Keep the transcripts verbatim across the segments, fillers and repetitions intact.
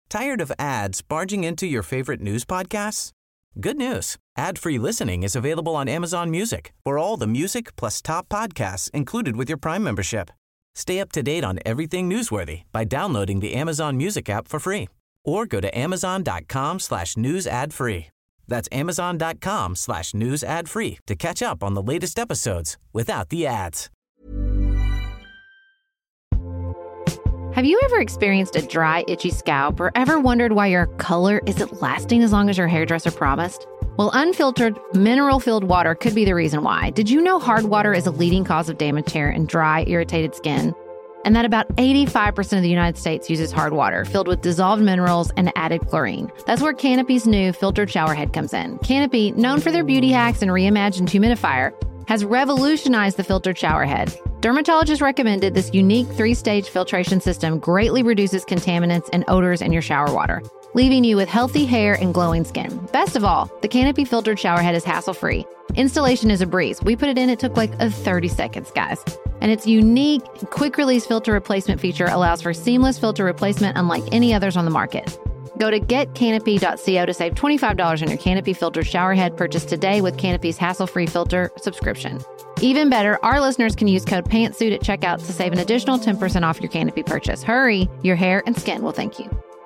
Tired of ads barging into your favorite news podcasts? Good news. Ad-free listening is available on Amazon Music for all the music plus top podcasts included with your Prime membership. Stay up to date on everything newsworthy by downloading the Amazon Music app for free or go to amazon.com slash news ad free. That's amazon.com slash news ad free to catch up on the latest episodes without the ads. Have you ever experienced a dry, itchy scalp or ever wondered why your color isn't lasting as long as your hairdresser promised? Well, unfiltered, mineral-filled water could be the reason why. Did you know hard water is a leading cause of damaged hair and dry, irritated skin? And that about eighty-five percent of the United States uses hard water filled with dissolved minerals and added chlorine. That's where Canopy's new filtered shower head comes in. Canopy, known for their beauty hacks and reimagined humidifier, has revolutionized the filtered shower head. Dermatologists recommended this unique three-stage filtration system greatly reduces contaminants and odors in your shower water, leaving you with healthy hair and glowing skin. Best of all, the Canopy filtered shower head is hassle-free. Installation is a breeze. We put it in, it took like a thirty seconds, guys. And its unique quick-release filter replacement feature allows for seamless filter replacement unlike any others on the market. Go to get canopy dot co to save twenty-five dollars on your Canopy filtered shower head purchase today with Canopy's hassle-free filter subscription. Even better, our listeners can use code PANTSUIT at checkout to save an additional ten percent off your Canopy purchase. Hurry, your hair and skin will thank you.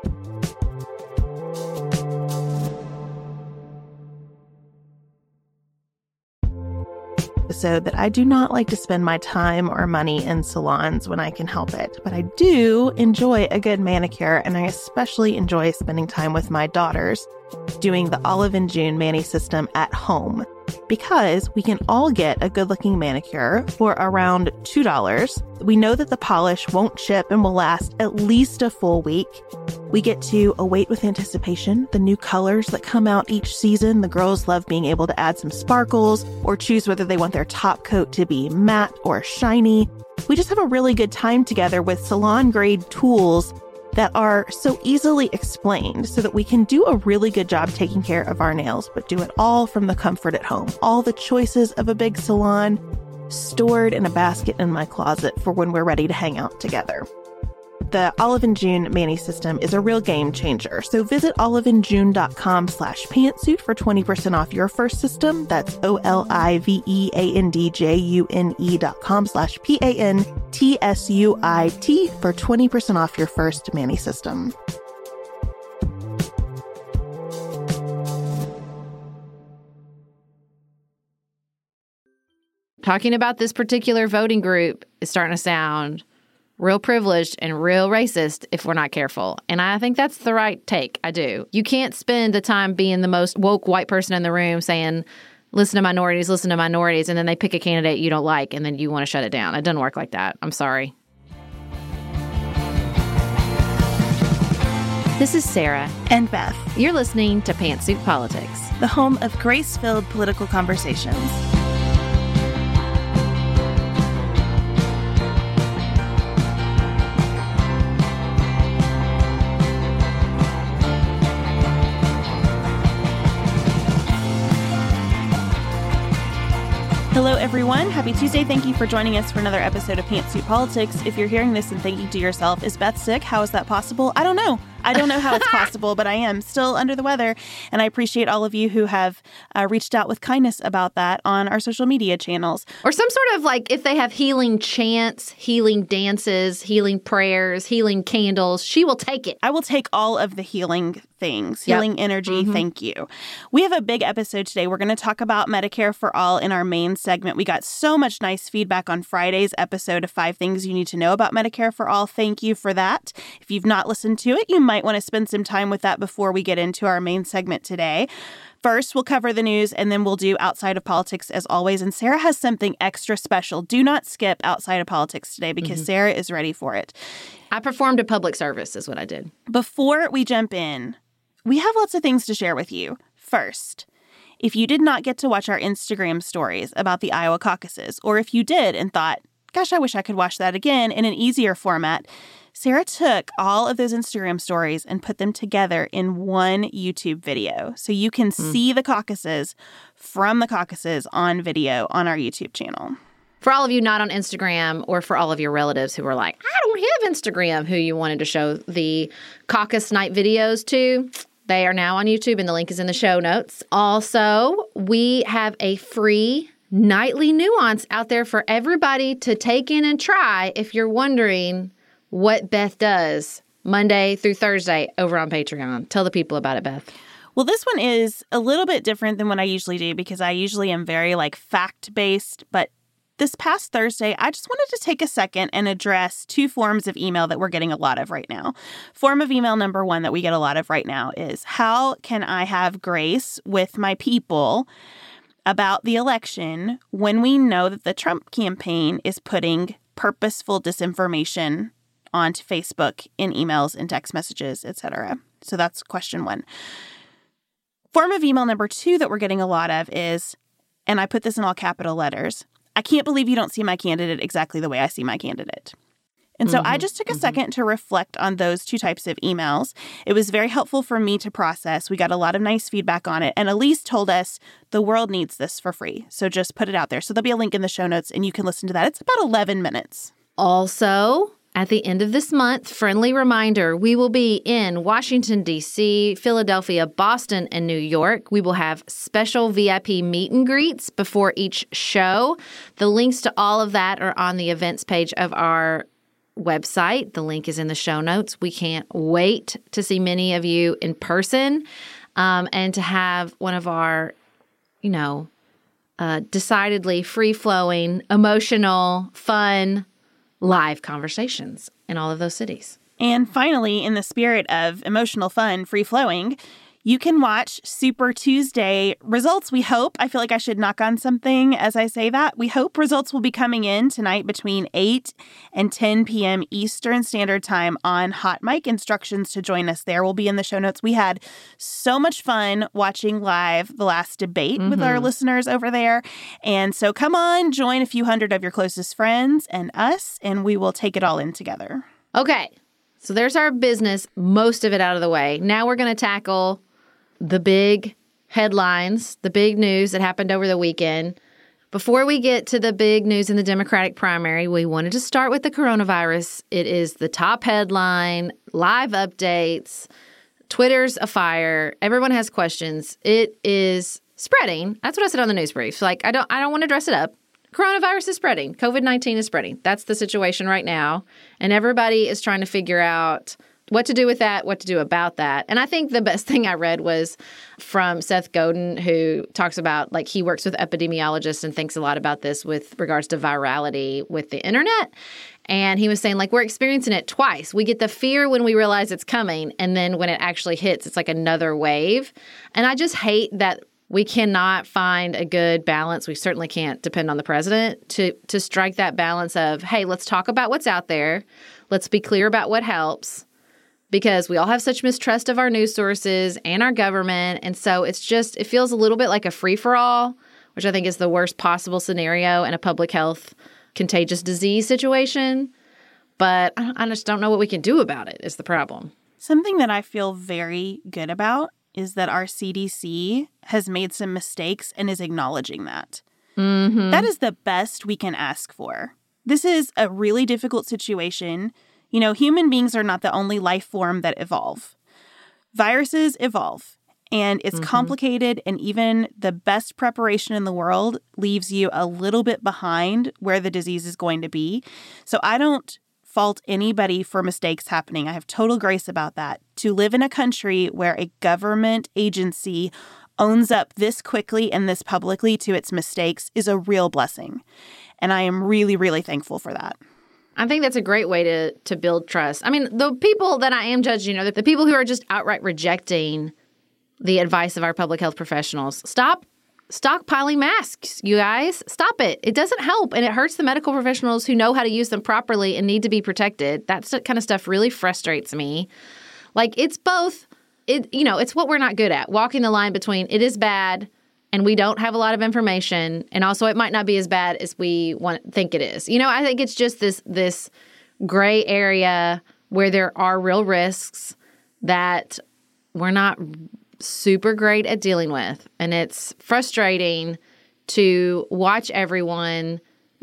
Episode that I do not like to spend my time or money in salons when I can help it, but I do enjoy a good manicure, and I especially enjoy spending time with my daughters doing the Olive and June Mani system at home, because we can all get a good-looking manicure for around two dollars. We know that the polish won't chip and will last at least a full week. We get to await with anticipation the new colors that come out each season. The girls love being able to add some sparkles or choose whether they want their top coat to be matte or shiny. We just have a really good time together with salon-grade tools that are so easily explained so that we can do a really good job taking care of our nails, but do it all from the comfort at home. All the choices of a big salon stored in a basket in my closet for when we're ready to hang out together. The Olive and June Mani system is a real game changer. So visit oliveandjune.com slash pantsuit for twenty percent off your first system. That's O-L-I-V-E-A-N-D-J-U-N-E dot com slash P-A-N-T-S-U-I-T for twenty percent off your first Mani system. Talking about this particular voting group is starting to sound real privileged and real racist if we're not careful. And I think that's the right take. I do. You can't spend the time being the most woke white person in the room saying, listen to minorities, listen to minorities, and then they pick a candidate you don't like, and then you want to shut it down. It doesn't work like that. I'm sorry. This is Sarah. And Beth. You're listening to Pantsuit Politics, the home of grace-filled political conversations. Hello, everyone. Happy Tuesday. Thank you for joining us for another episode of Pantsuit Politics. If you're hearing this and thinking to yourself, is Beth sick? How is that possible? I don't know. I don't know how it's possible, but I am still under the weather. And I appreciate all of you who have uh, reached out with kindness about that on our social media channels. Or some sort of like, if they have healing chants, healing dances, healing prayers, healing candles, she will take it. I will take all of the healing things, healing yep. energy. Mm-hmm. Thank you. We have a big episode today. We're going to talk about Medicare for All in our main segment. We got so much nice feedback on Friday's episode of Five Things You Need to Know About Medicare for All. Thank you for that. If you've not listened to it, you might want to spend some time with that before we get into our main segment today. First, we'll cover the news, and then we'll do Outside of Politics as always. And Sarah has something extra special. Do not skip Outside of Politics today because mm-hmm. Sarah is ready for it. I performed a public service is what I did. Before we jump in, we have lots of things to share with you. First, if you did not get to watch our Instagram stories about the Iowa caucuses, or if you did and thought, gosh, I wish I could watch that again in an easier format, Sarah took all of those Instagram stories and put them together in one YouTube video. So you can mm. see the caucuses from the caucuses on video on our YouTube channel. For all of you not on Instagram, or for all of your relatives who are like, I don't have Instagram, who you wanted to show the caucus night videos to, they are now on YouTube, and the link is in the show notes. Also, we have a free nightly nuance out there for everybody to take in and try if you're wondering what Beth does Monday through Thursday over on Patreon. Tell the people about it, Beth. Well, this one is a little bit different than what I usually do because I usually am very like fact-based, but this past Thursday, I just wanted to take a second and address two forms of email that we're getting a lot of right now. Form of email number one that we get a lot of right now is, how can I have grace with my people about the election when we know that the Trump campaign is putting purposeful disinformation onto Facebook in emails and text messages, et cetera? So that's question one. Form of email number two that we're getting a lot of is, and I put this in all capital letters, I can't believe you don't see my candidate exactly the way I see my candidate. And so mm-hmm, I just took a mm-hmm. second to reflect on those two types of emails. It was very helpful for me to process. We got a lot of nice feedback on it. And Elise told us the world needs this for free. So just put it out there. So there'll be a link in the show notes and you can listen to that. It's about eleven minutes. Also, at the end of this month, friendly reminder, we will be in Washington, D C, Philadelphia, Boston, and New York. We will have special V I P meet and greets before each show. The links to all of that are on the events page of our website. The link is in the show notes. We can't wait to see many of you in person um, and to have one of our, you know, uh, decidedly free-flowing, emotional, fun, live conversations in all of those cities. And finally, in the spirit of emotional fun, free-flowing, you can watch Super Tuesday results, we hope. I feel like I should knock on something as I say that. We hope results will be coming in tonight between eight and ten p.m. Eastern Standard Time on Hot Mic. Instructions to join us there will be in the show notes. We had so much fun watching live the last debate mm-hmm. with our listeners over there. And so come on, join a few hundred of your closest friends and us, and we will take it all in together. Okay, so there's our business, most of it out of the way. Now we're going to tackle the big headlines, the big news that happened over the weekend. Before we get to the big news in the Democratic primary, we wanted to start with the coronavirus. It is the top headline, live updates, Twitter's afire. Everyone has questions. It is spreading. That's what I said on the news brief. Like, I don't I don't want to dress it up. Coronavirus is spreading. COVID nineteen is spreading. That's the situation right now. And everybody is trying to figure out what to do with that, what to do about that. And I think the best thing I read was from Seth Godin, who talks about, like, he works with epidemiologists and thinks a lot about this with regards to virality with the internet. And he was saying, like, we're experiencing it twice. We get the fear when we realize it's coming, and then when it actually hits, it's like another wave. And I just hate that we cannot find a good balance. We certainly can't depend on the president to to strike that balance of, hey, let's talk about what's out there. Let's be clear about what helps. Because we all have such mistrust of our news sources and our government. And so it's just, it feels a little bit like a free-for-all, which I think is the worst possible scenario in a public health contagious disease situation. But I just don't know what we can do about it is the problem. Something that I feel very good about is that our C D C has made some mistakes and is acknowledging that. Mm-hmm. That is the best we can ask for. This is a really difficult situation. You know, human beings are not the only life form that evolve. Viruses evolve, and it's mm-hmm. complicated, and even the best preparation in the world leaves you a little bit behind where the disease is going to be. So I don't fault anybody for mistakes happening. I have total grace about that. To live in a country where a government agency owns up this quickly and this publicly to its mistakes is a real blessing. And I am really, really thankful for that. I think that's a great way to to build trust. I mean, the people that I am judging are the people who are just outright rejecting the advice of our public health professionals. Stop stockpiling masks, you guys. Stop it. It doesn't help, and it hurts the medical professionals who know how to use them properly and need to be protected. That kind of stuff really frustrates me. Like, it's both, it you know, it's what we're not good at, walking the line between it is bad and we don't have a lot of information, and also it might not be as bad as we want think it is. You know, I think it's just this this gray area where there are real risks that we're not super great at dealing with. And it's frustrating to watch everyone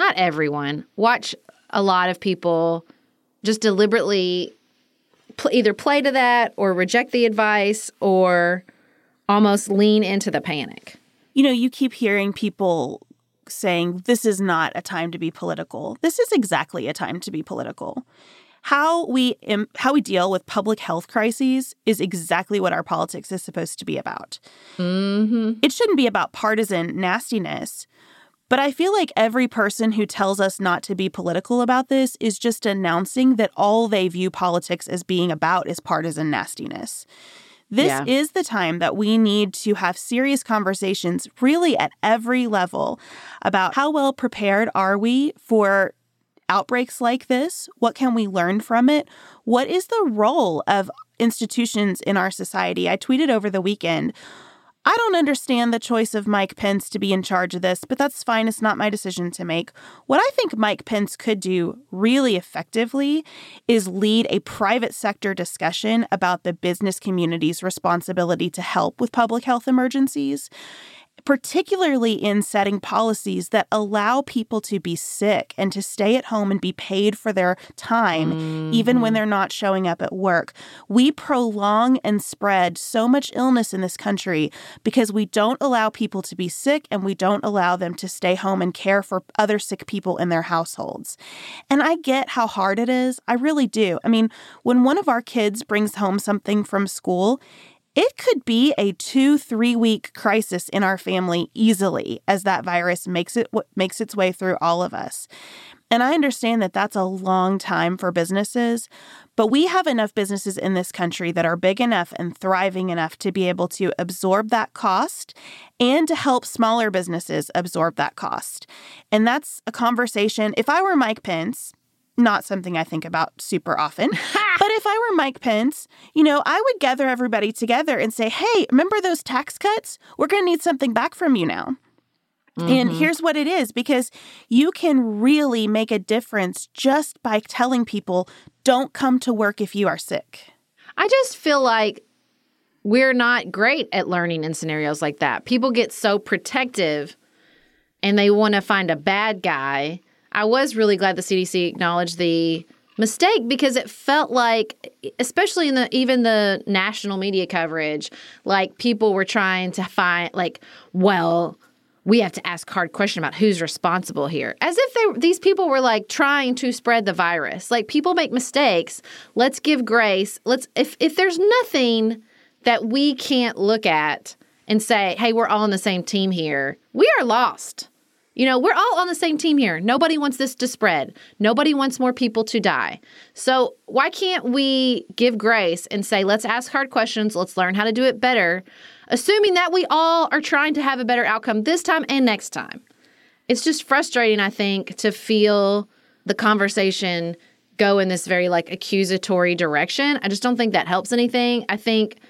not everyone, watch a lot of people just deliberately pl- either play to that or reject the advice or almost lean into the panic. You know, you keep hearing people saying this is not a time to be political. This is exactly a time to be political. How we im- how we deal with public health crises is exactly what our politics is supposed to be about. Mm-hmm. It shouldn't be about partisan nastiness. But I feel like every person who tells us not to be political about this is just announcing that all they view politics as being about is partisan nastiness. This yeah. is the time that we need to have serious conversations really at every level about how well prepared are we for outbreaks like this? What can we learn from it? What is the role of institutions in our society? I tweeted over the weekend, I don't understand the choice of Mike Pence to be in charge of this, but that's fine. It's not my decision to make. What I think Mike Pence could do really effectively is lead a private sector discussion about the business community's responsibility to help with public health emergencies, particularly in setting policies that allow people to be sick and to stay at home and be paid for their time, mm-hmm. even when they're not showing up at work. We prolong and spread so much illness in this country because we don't allow people to be sick and we don't allow them to stay home and care for other sick people in their households. And I get how hard it is. I really do. I mean, when one of our kids brings home something from school, it could be a two, three-week crisis in our family easily as that virus makes it makes its way through all of us. And I understand that that's a long time for businesses, but we have enough businesses in this country that are big enough and thriving enough to be able to absorb that cost and to help smaller businesses absorb that cost. And that's a conversation. If I were Mike Pence, not something I think about super often. But if I were Mike Pence, you know, I would gather everybody together and say, hey, remember those tax cuts? We're going to need something back from you now. Mm-hmm. And here's what it is, because you can really make a difference just by telling people, don't come to work if you are sick. I just feel like we're not great at learning in scenarios like that. People get so protective and they want to find a bad guy. I was really glad the C D C acknowledged the mistake because it felt like, especially in the even the national media coverage, like people were trying to find like, well, we have to ask hard question about who's responsible here. As if they these people were like trying to spread the virus. Like people make mistakes. Let's give grace. Let's if if there's nothing that we can't look at and say, hey, we're all on the same team here, we are lost. You know, we're all on the same team here. Nobody wants this to spread. Nobody wants more people to die. So why can't we give grace and say, let's ask hard questions. Let's learn how to do it better, assuming that we all are trying to have a better outcome this time and next time. It's just frustrating, I think, to feel the conversation go in this very like accusatory direction. I just don't think that helps anything. I think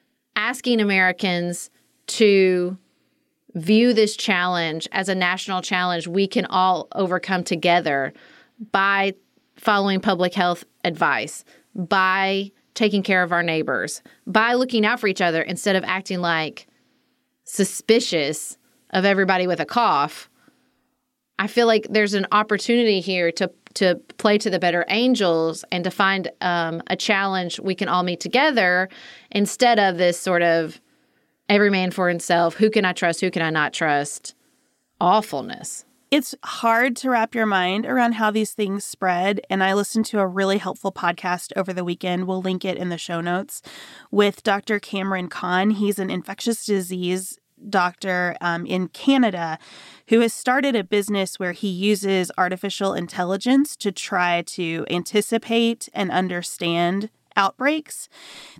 asking Americans to view this challenge as a national challenge we can all overcome together by following public health advice, by taking care of our neighbors, by looking out for each other instead of acting like suspicious of everybody with a cough. I feel like there's an opportunity here to to play to the better angels and to find um, a challenge we can all meet together instead of this sort of every man for himself, who can I trust, who can I not trust, awfulness. It's hard to wrap your mind around how these things spread. And I listened to a really helpful podcast over the weekend. We'll link it in the show notes with Doctor Cameron Kahn. He's an infectious disease doctor um, in Canada who has started a business where he uses artificial intelligence to try to anticipate and understand outbreaks.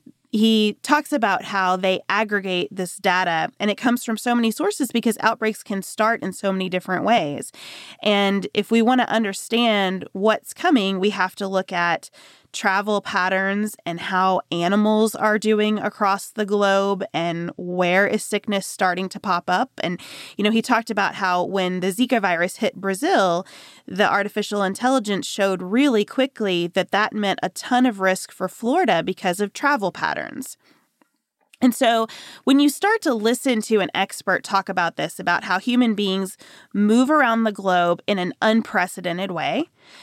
He talks about how they aggregate this data, and it comes from so many sources because outbreaks can start in so many different ways. And if we want to understand what's coming, we have to look at travel patterns and how animals are doing across the globe and where is sickness starting to pop up. And, you know, he talked about how when the Zika virus hit Brazil, the artificial intelligence showed really quickly that that meant a ton of risk for Florida because of travel patterns. And so when you start to listen to an expert talk about this, about how human beings move around the globe in an unprecedented way,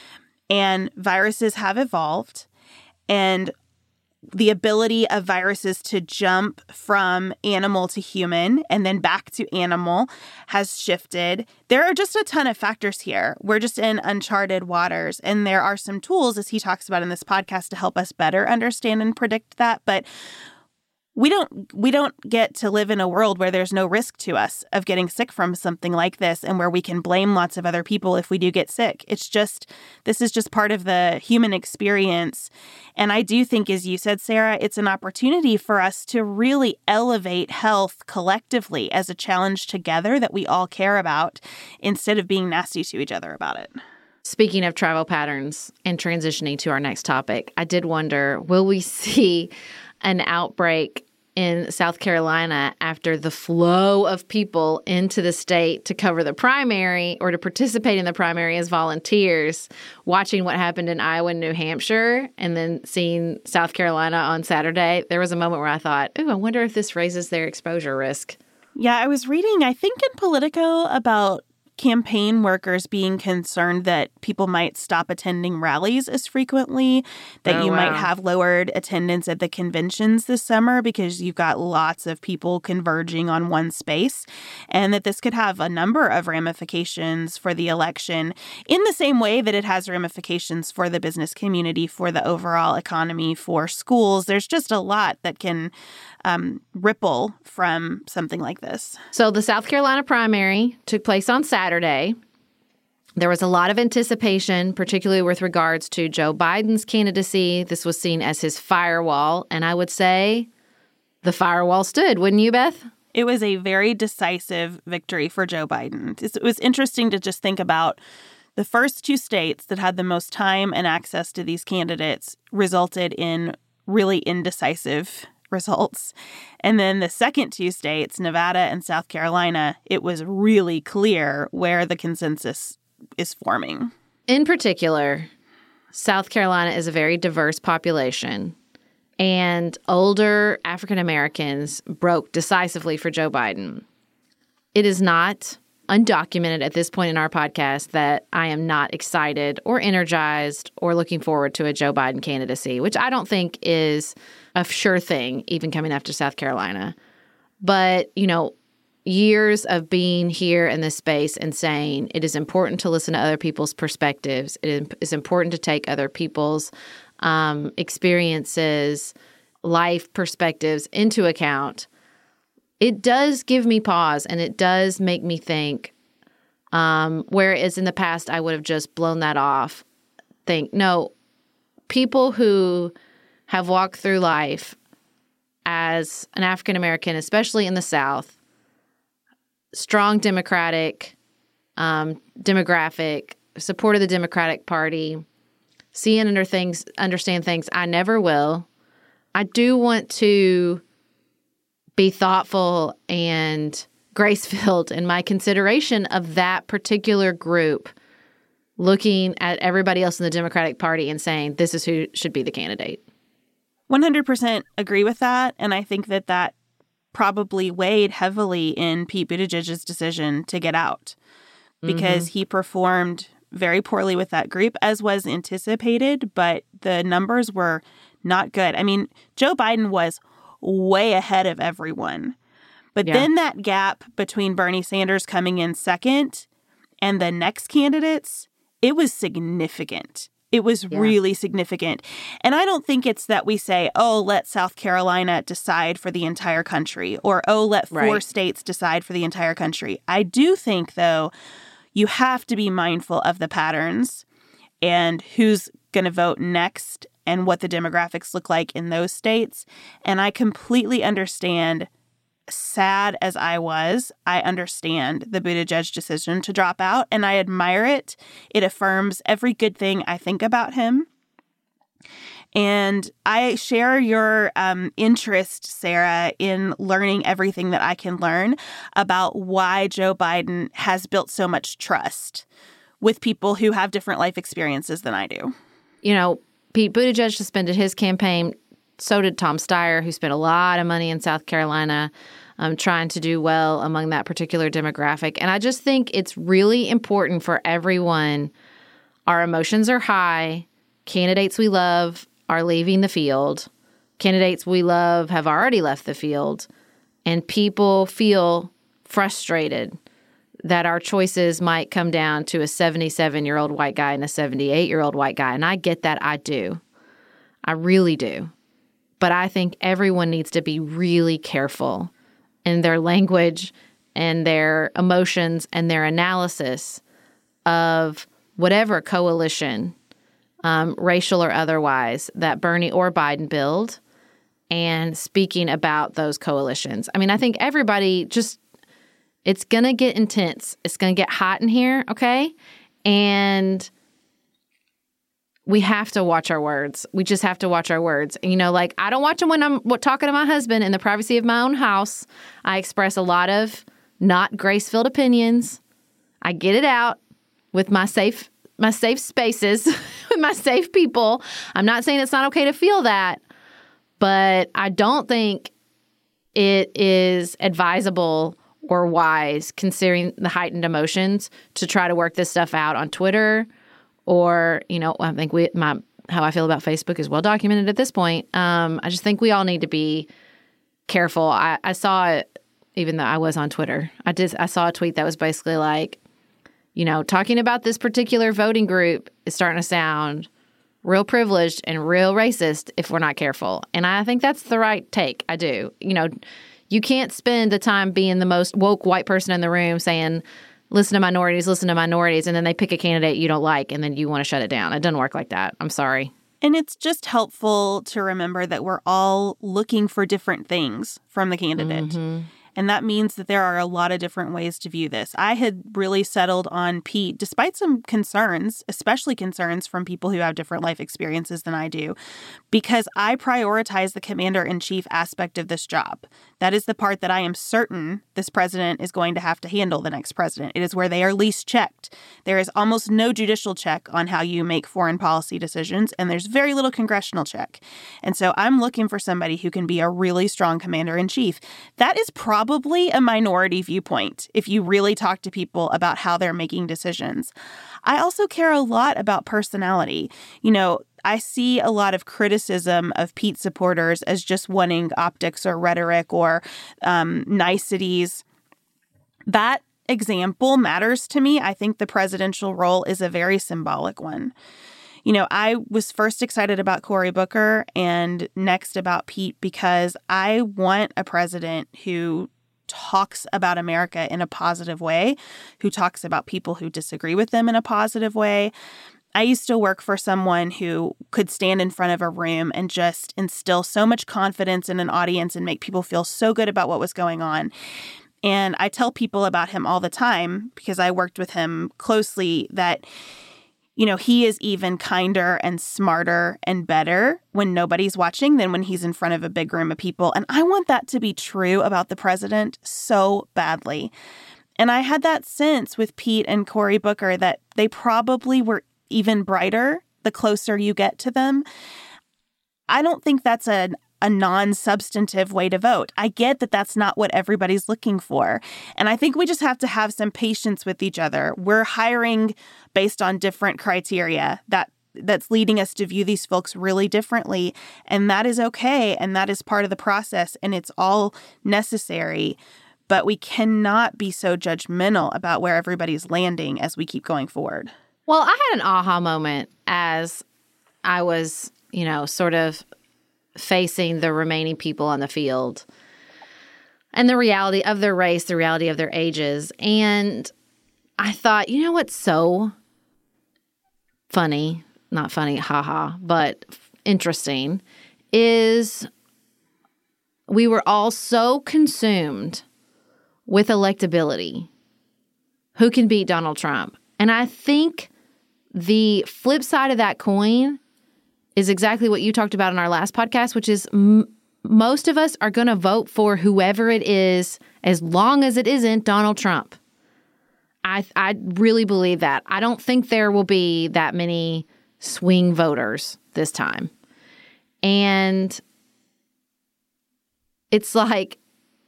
and viruses have evolved, and the ability of viruses to jump from animal to human and then back to animal has shifted. There are just a ton of factors here. We're just in uncharted waters. And there are some tools, as he talks about in this podcast, to help us better understand and predict that. But we don't we don't get to live in a world where there's no risk to us of getting sick from something like this and where we can blame lots of other people if we do get sick. It's just, this is just part of the human experience. And I do think, as you said, Sarah, it's an opportunity for us to really elevate health collectively as a challenge together that we all care about, instead of being nasty to each other about it. Speaking of travel patterns and transitioning to our next topic, I did wonder, will we see an outbreak in South Carolina after the flow of people into the state to cover the primary or to participate in the primary as volunteers, watching what happened in Iowa and New Hampshire, and then seeing South Carolina on Saturday? There was a moment where I thought, ooh, I wonder if this raises their exposure risk. Yeah, I was reading, I think in Politico, about campaign workers being concerned that people might stop attending rallies as frequently, that oh, you wow. might have lowered attendance at the conventions this summer because you've got lots of people converging on one space, and that this could have a number of ramifications for the election in the same way that it has ramifications for the business community, for the overall economy, for schools. There's just a lot that can um, ripple from something like this. So the South Carolina primary took place on Saturday. There was a lot of anticipation, particularly with regards to Joe Biden's candidacy. This was seen as his firewall, and I would say the firewall stood, wouldn't you, Beth? It was a very decisive victory for Joe Biden. It was interesting to just think about the first two states that had the most time and access to these candidates resulted in really indecisive results. And then the second two states, Nevada and South Carolina, it was really clear where the consensus is forming. In particular, South Carolina is a very diverse population, and older African Americans broke decisively for Joe Biden. It is not undocumented at this point in our podcast that I am not excited or energized or looking forward to a Joe Biden candidacy, which I don't think is a sure thing, even coming after South Carolina. But, you know, years of being here in this space and saying it is important to listen to other people's perspectives. It is important to take other people's um, experiences, life perspectives into account. It does give me pause, and it does make me think, um, whereas in the past I would have just blown that off, think, no, people who have walked through life as an African American, especially in the South, strong Democratic um, demographic, supported the Democratic Party, see and under things, understand things I never will. I do want to be thoughtful and grace-filled in my consideration of that particular group, looking at everybody else in the Democratic Party and saying, this is who should be the candidate. one hundred percent agree with that. And I think that that probably weighed heavily in Pete Buttigieg's decision to get out, because mm-hmm. he performed very poorly with that group, as was anticipated, but the numbers were not good. I mean, Joe Biden was way ahead of everyone. But yeah. then that gap between Bernie Sanders coming in second and the next candidates, it was significant. It was yeah. really significant. And I don't think it's that we say, oh, let South Carolina decide for the entire country, or, oh, let four right. states decide for the entire country. I do think, though, you have to be mindful of the patterns and who's going to vote next and what the demographics look like in those states. And I completely understand, sad as I was, I understand the Buttigieg decision to drop out, and I admire it. It affirms every good thing I think about him. And I share your um, interest, Sarah, in learning everything that I can learn about why Joe Biden has built so much trust with people who have different life experiences than I do. You know, Pete Buttigieg suspended his campaign So did Tom Steyer, who spent a lot of money in South Carolina um, trying to do well among that particular demographic. And I just think it's really important for everyone. Our emotions are high. Candidates we love are leaving the field. Candidates we love have already left the field. And people feel frustrated that our choices might come down to a seventy-seven-year-old white guy and a seventy-eight-year-old white guy. And I get that. I do. I really do. But I think everyone needs to be really careful in their language and their emotions and their analysis of whatever coalition, um, racial or otherwise, that Bernie or Biden build, and speaking about those coalitions. I mean, I think everybody just, it's going to get intense. It's going to get hot in here, okay? And we have to watch our words. We just have to watch our words. You know, like, I don't watch them when I'm talking to my husband in the privacy of my own house. I express a lot of not grace-filled opinions. I get it out with my safe my safe spaces, with my safe people. I'm not saying it's not okay to feel that, but I don't think it is advisable or wise, considering the heightened emotions, to try to work this stuff out on Twitter. Or, you know, I think we my how I feel about Facebook is well documented at this point. Um, I just think we all need to be careful. I, I saw it, even though I was on Twitter. I did. I saw a tweet that was basically like, you know, talking about this particular voting group is starting to sound real privileged and real racist if we're not careful. And I think that's the right take. I do. You know, you can't spend the time being the most woke white person in the room saying, listen to minorities, listen to minorities, and then they pick a candidate you don't like, and then you want to shut it down. It doesn't work like that. I'm sorry. And it's just helpful to remember that we're all looking for different things from the candidate. Mm-hmm. And that means that there are a lot of different ways to view this. I had really settled on Pete, despite some concerns, especially concerns from people who have different life experiences than I do, because I prioritize the commander-in-chief aspect of this job. That is the part that I am certain this president is going to have to handle the next president. It is where they are least checked. There is almost no judicial check on how you make foreign policy decisions, and there's very little congressional check. And so I'm looking for somebody who can be a really strong commander-in-chief. That is probably Probably a minority viewpoint if you really talk to people about how they're making decisions. I also care a lot about personality. You know, I see a lot of criticism of Pete supporters as just wanting optics or rhetoric or um, niceties. That example matters to me. I think the presidential role is a very symbolic one. You know, I was first excited about Cory Booker and next about Pete because I want a president who talks about America in a positive way, who talks about people who disagree with them in a positive way. I used to work for someone who could stand in front of a room and just instill so much confidence in an audience and make people feel so good about what was going on. And I tell people about him all the time because I worked with him closely that, you know, he is even kinder and smarter and better when nobody's watching than when he's in front of a big room of people. And I want that to be true about the president so badly. And I had that sense with Pete and Cory Booker that they probably were even brighter the closer you get to them. I don't think that's a a non-substantive way to vote. I get that that's not what everybody's looking for. And I think we just have to have some patience with each other. We're hiring based on different criteria that that's leading us to view these folks really differently. And that is okay. And that is part of the process. And it's all necessary. But we cannot be so judgmental about where everybody's landing as we keep going forward. Well, I had an aha moment as I was, you know, sort of facing the remaining people on the field and the reality of their race, the reality of their ages. And I thought, you know what's so funny, not funny, haha, but interesting, is we were all so consumed with electability. Who can beat Donald Trump? And I think the flip side of that coin is exactly what you talked about in our last podcast, which is m- most of us are going to vote for whoever it is as long as it isn't Donald Trump. I I really believe that. I don't think there will be that many swing voters this time. And it's like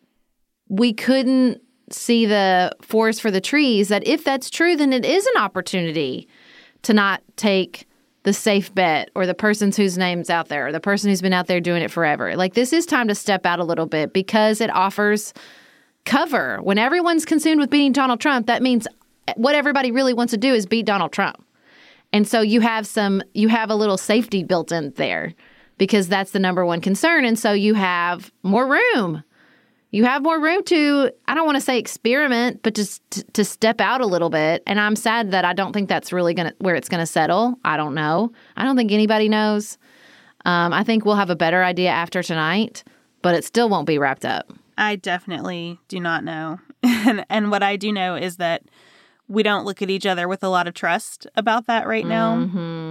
we couldn't see the forest for the trees, that if that's true, then it is an opportunity to not take the safe bet or the person whose name's out there or the person who's been out there doing it forever. Like, this is time to step out a little bit because it offers cover. When everyone's consumed with beating Donald Trump, that means what everybody really wants to do is beat Donald Trump. And so you have some, you have a little safety built in there because that's the number one concern. And so you have more room. You have more room to, I don't want to say experiment, but just to, to step out a little bit. And I'm sad that I don't think that's really going to where it's going to settle. I don't know. I don't think anybody knows. Um, I think we'll have a better idea after tonight, but it still won't be wrapped up. I definitely do not know. and, and what I do know is that we don't look at each other with a lot of trust about that right now. Mm-hmm.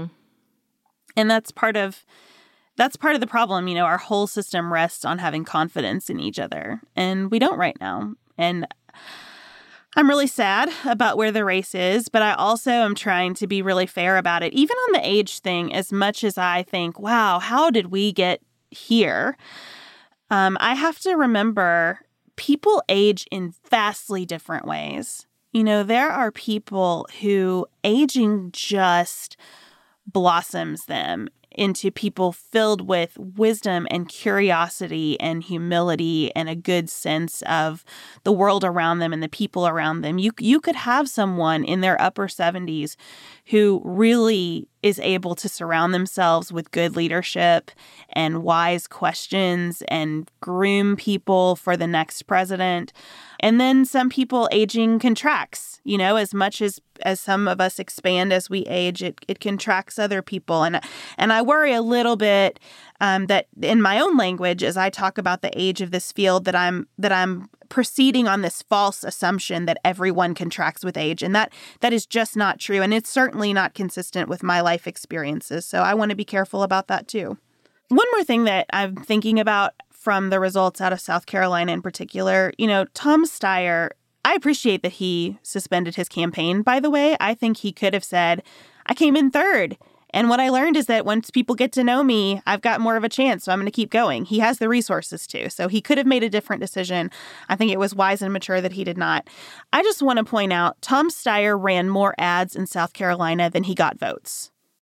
And that's part of That's part of the problem. You know, our whole system rests on having confidence in each other, and we don't right now. And I'm really sad about where the race is, but I also am trying to be really fair about it. Even on the age thing, as much as I think, wow, how did we get here? Um, I have to remember people age in vastly different ways. You know, there are people who aging just blossoms them into people filled with wisdom and curiosity and humility and a good sense of the world around them and the people around them. You you could have someone in their upper seventies who really is able to surround themselves with good leadership and wise questions and groom people for the next president. And then some people, aging contracts, you know, as much as, as some of us expand as we age, it, it contracts other people. And, and I worry a little bit um, that in my own language, as I talk about the age of this field, that I'm that I'm proceeding on this false assumption that everyone contracts with age. And that that is just not true. And it's certainly not consistent with my life experiences. So I want to be careful about that, too. One more thing that I'm thinking about from the results out of South Carolina in particular, you know, Tom Steyer, I appreciate that he suspended his campaign, by the way. I think he could have said, I came in third. And what I learned is that once people get to know me, I've got more of a chance, so I'm going to keep going. He has the resources to. So he could have made a different decision. I think it was wise and mature that he did not. I just want to point out, Tom Steyer ran more ads in South Carolina than he got votes.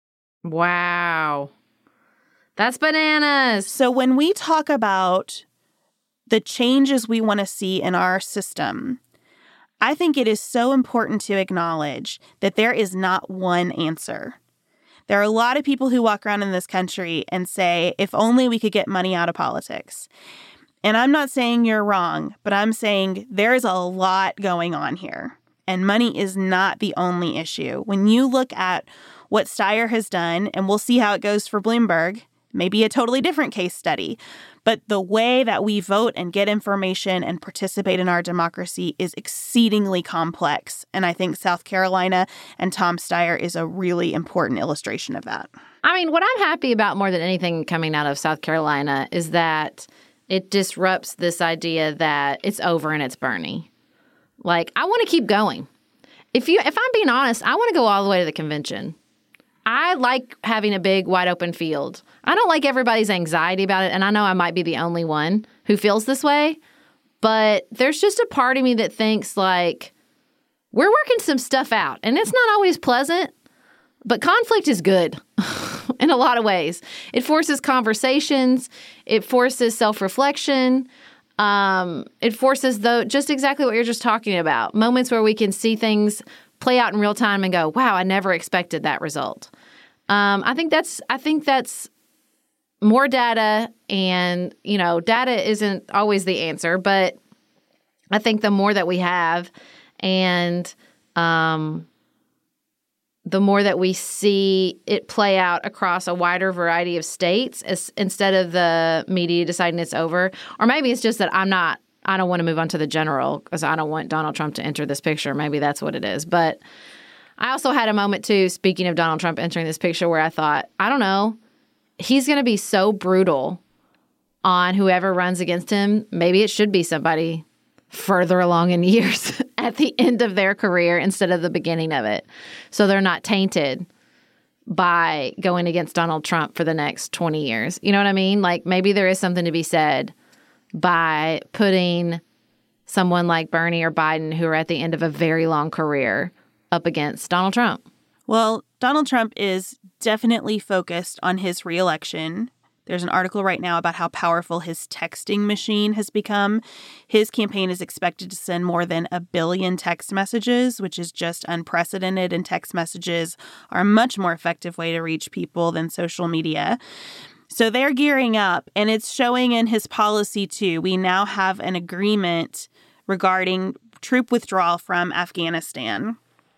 Wow. That's bananas. So when we talk about the changes we want to see in our system, I think it is so important to acknowledge that there is not one answer. There are a lot of people who walk around in this country and say, if only we could get money out of politics. And I'm not saying you're wrong, but I'm saying there is a lot going on here. And money is not the only issue. When you look at what Steyer has done, and we'll see how it goes for Bloomberg, maybe a totally different case study. But the way that we vote and get information and participate in our democracy is exceedingly complex. And I think South Carolina and Tom Steyer is a really important illustration of that. I mean, what I'm happy about more than anything coming out of South Carolina is that it disrupts this idea that it's over and it's Bernie. Like, I want to keep going. If you, if I'm being honest, I want to go all the way to the convention. I like having a big, wide open field. I don't like everybody's anxiety about it, and I know I might be the only one who feels this way, but there's just a part of me that thinks, like, we're working some stuff out, and it's not always pleasant, but conflict is good in a lot of ways. It forces conversations. It forces self-reflection. Um, it forces, though, just exactly what you're just talking about, moments where we can see things play out in real time and go, wow, I never expected that result. Um, I think that's I think that's more data, and, you know, data isn't always the answer, but I think the more that we have and um, the more that we see it play out across a wider variety of states as, instead of the media deciding it's over, or maybe it's just that I'm not I don't want to move on to the general because I don't want Donald Trump to enter this picture. Maybe that's what it is. But I also had a moment, too, speaking of Donald Trump entering this picture, where I thought, I don't know, he's going to be so brutal on whoever runs against him. Maybe it should be somebody further along in years at the end of their career instead of the beginning of it. So they're not tainted by going against Donald Trump for the next twenty years. You know what I mean? Like, maybe there is something to be said by putting someone like Bernie or Biden, who are at the end of a very long career, up against Donald Trump? Well, Donald Trump is definitely focused on his reelection. There's an article right now about how powerful his texting machine has become. His campaign is expected to send more than a billion text messages, which is just unprecedented, and text messages are a much more effective way to reach people than social media. So they're gearing up, and it's showing in his policy, too. We now have an agreement regarding troop withdrawal from Afghanistan.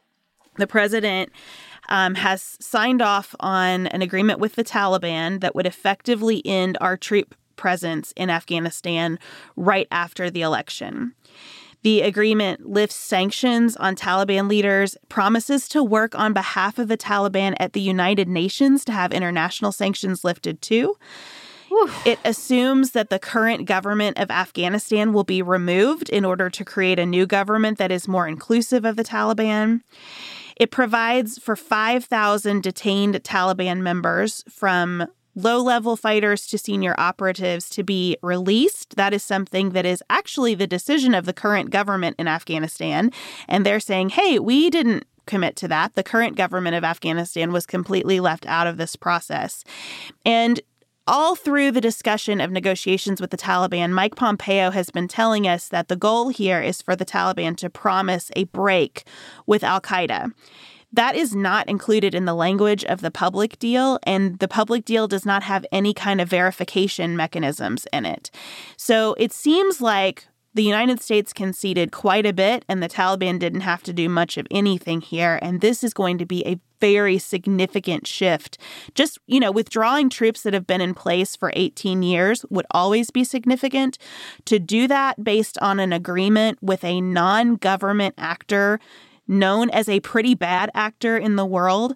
The president um, has signed off on an agreement with the Taliban that would effectively end our troop presence in Afghanistan right after the election. The agreement lifts sanctions on Taliban leaders, promises to work on behalf of the Taliban at the United Nations to have international sanctions lifted too. Whew. It assumes that the current government of Afghanistan will be removed in order to create a new government that is more inclusive of the Taliban. It provides for five thousand detained Taliban members, from low-level fighters to senior operatives, to be released. That is something that is actually the decision of the current government in Afghanistan. And they're saying, hey, we didn't commit to that. The current government of Afghanistan was completely left out of this process. And all through the discussion of negotiations with the Taliban, Mike Pompeo has been telling us that the goal here is for the Taliban to promise a break with al-Qaeda. That is not included in the language of the public deal, and the public deal does not have any kind of verification mechanisms in it. So it seems like the United States conceded quite a bit, and the Taliban didn't have to do much of anything here. And this is going to be a very significant shift. Just, you know, withdrawing troops that have been in place for eighteen years would always be significant. To do that based on an agreement with a non-government actor known as a pretty bad actor in the world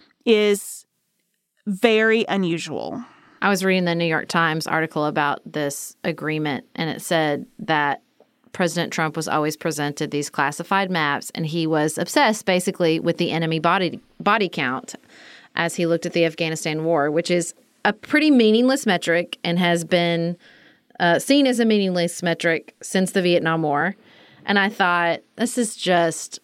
is very unusual. I was reading the New York Times article about this agreement, and it said that President Trump was always presented these classified maps, and he was obsessed basically with the enemy body body count as he looked at the Afghanistan war, which is a pretty meaningless metric and has been uh, seen as a meaningless metric since the Vietnam War. And I thought, this is just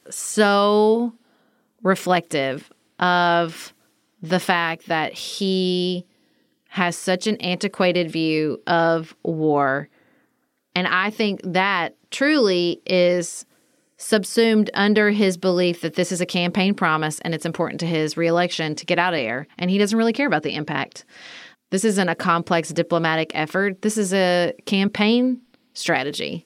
so reflective of the fact that he has such an antiquated view of war. And I think that truly is subsumed under his belief that this is a campaign promise and it's important to his reelection to get out of there. And he doesn't really care about the impact. This isn't a complex diplomatic effort. This is a campaign strategy.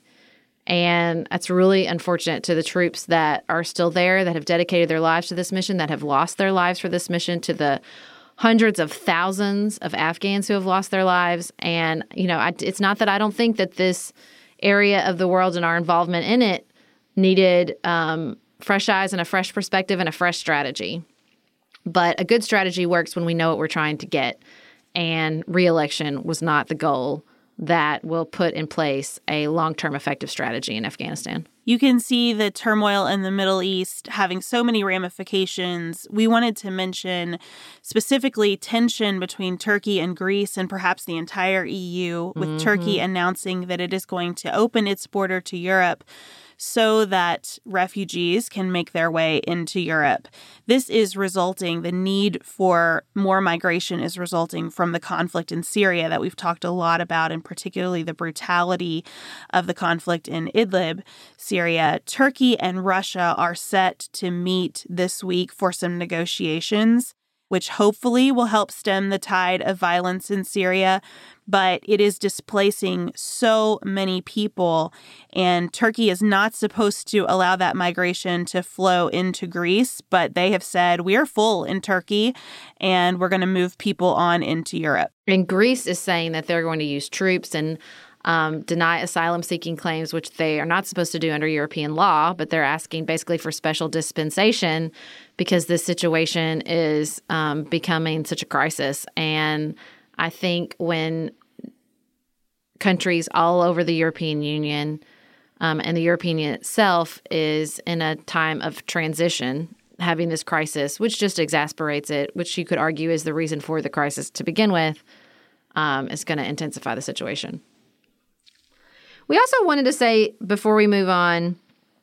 And that's really unfortunate to the troops that are still there, that have dedicated their lives to this mission, that have lost their lives for this mission, to the hundreds of thousands of Afghans who have lost their lives. And, you know, I, it's not that I don't think that this area of the world and our involvement in it needed um, fresh eyes and a fresh perspective and a fresh strategy. But a good strategy works when we know what we're trying to get. And re-election was not the goal that will put in place a long-term effective strategy in Afghanistan. You can see the turmoil in the Middle East having so many ramifications. We wanted to mention specifically tension between Turkey and Greece and perhaps the entire E U, with mm-hmm. Turkey announcing that it is going to open its border to Europe so that refugees can make their way into Europe. This is resulting, the need for more migration is resulting from the conflict in Syria that we've talked a lot about, and particularly the brutality of the conflict in Idlib, Syria. Turkey and Russia are set to meet this week for some negotiations, which hopefully will help stem the tide of violence in Syria. But it is displacing so many people, and Turkey is not supposed to allow that migration to flow into Greece, but they have said, we are full in Turkey, and we're going to move people on into Europe. And Greece is saying that they're going to use troops and um, deny asylum-seeking claims, which they are not supposed to do under European law, but they're asking basically for special dispensation because this situation is um, becoming such a crisis. And I think when countries all over the European Union um, and the European Union itself is in a time of transition, having this crisis, which just exasperates it, which you could argue is the reason for the crisis to begin with, um, is going to intensify the situation. We also wanted to say, before we move on,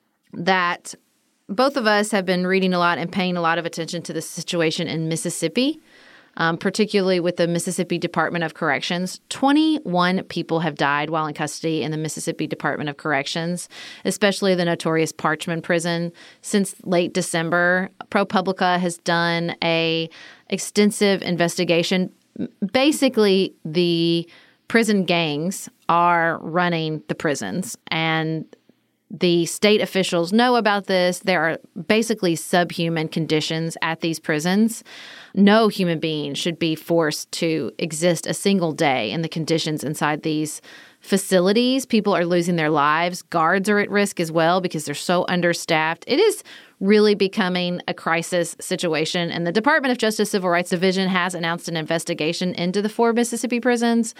that both of us have been reading a lot and paying a lot of attention to the situation in Mississippi, um, particularly with the Mississippi Department of Corrections. twenty-one people have died while in custody in the Mississippi Department of Corrections, especially the notorious Parchman Prison. Since late December, ProPublica has done a extensive investigation. Basically, the prison gangs are running the prisons, and the state officials know about this. There are basically subhuman conditions at these prisons. No human being should be forced to exist a single day in the conditions inside these facilities. People are losing their lives. Guards are at risk as well because they're so understaffed. It is really becoming a crisis situation. And the Department of Justice Civil Rights Division has announced an investigation into the four Mississippi prisons.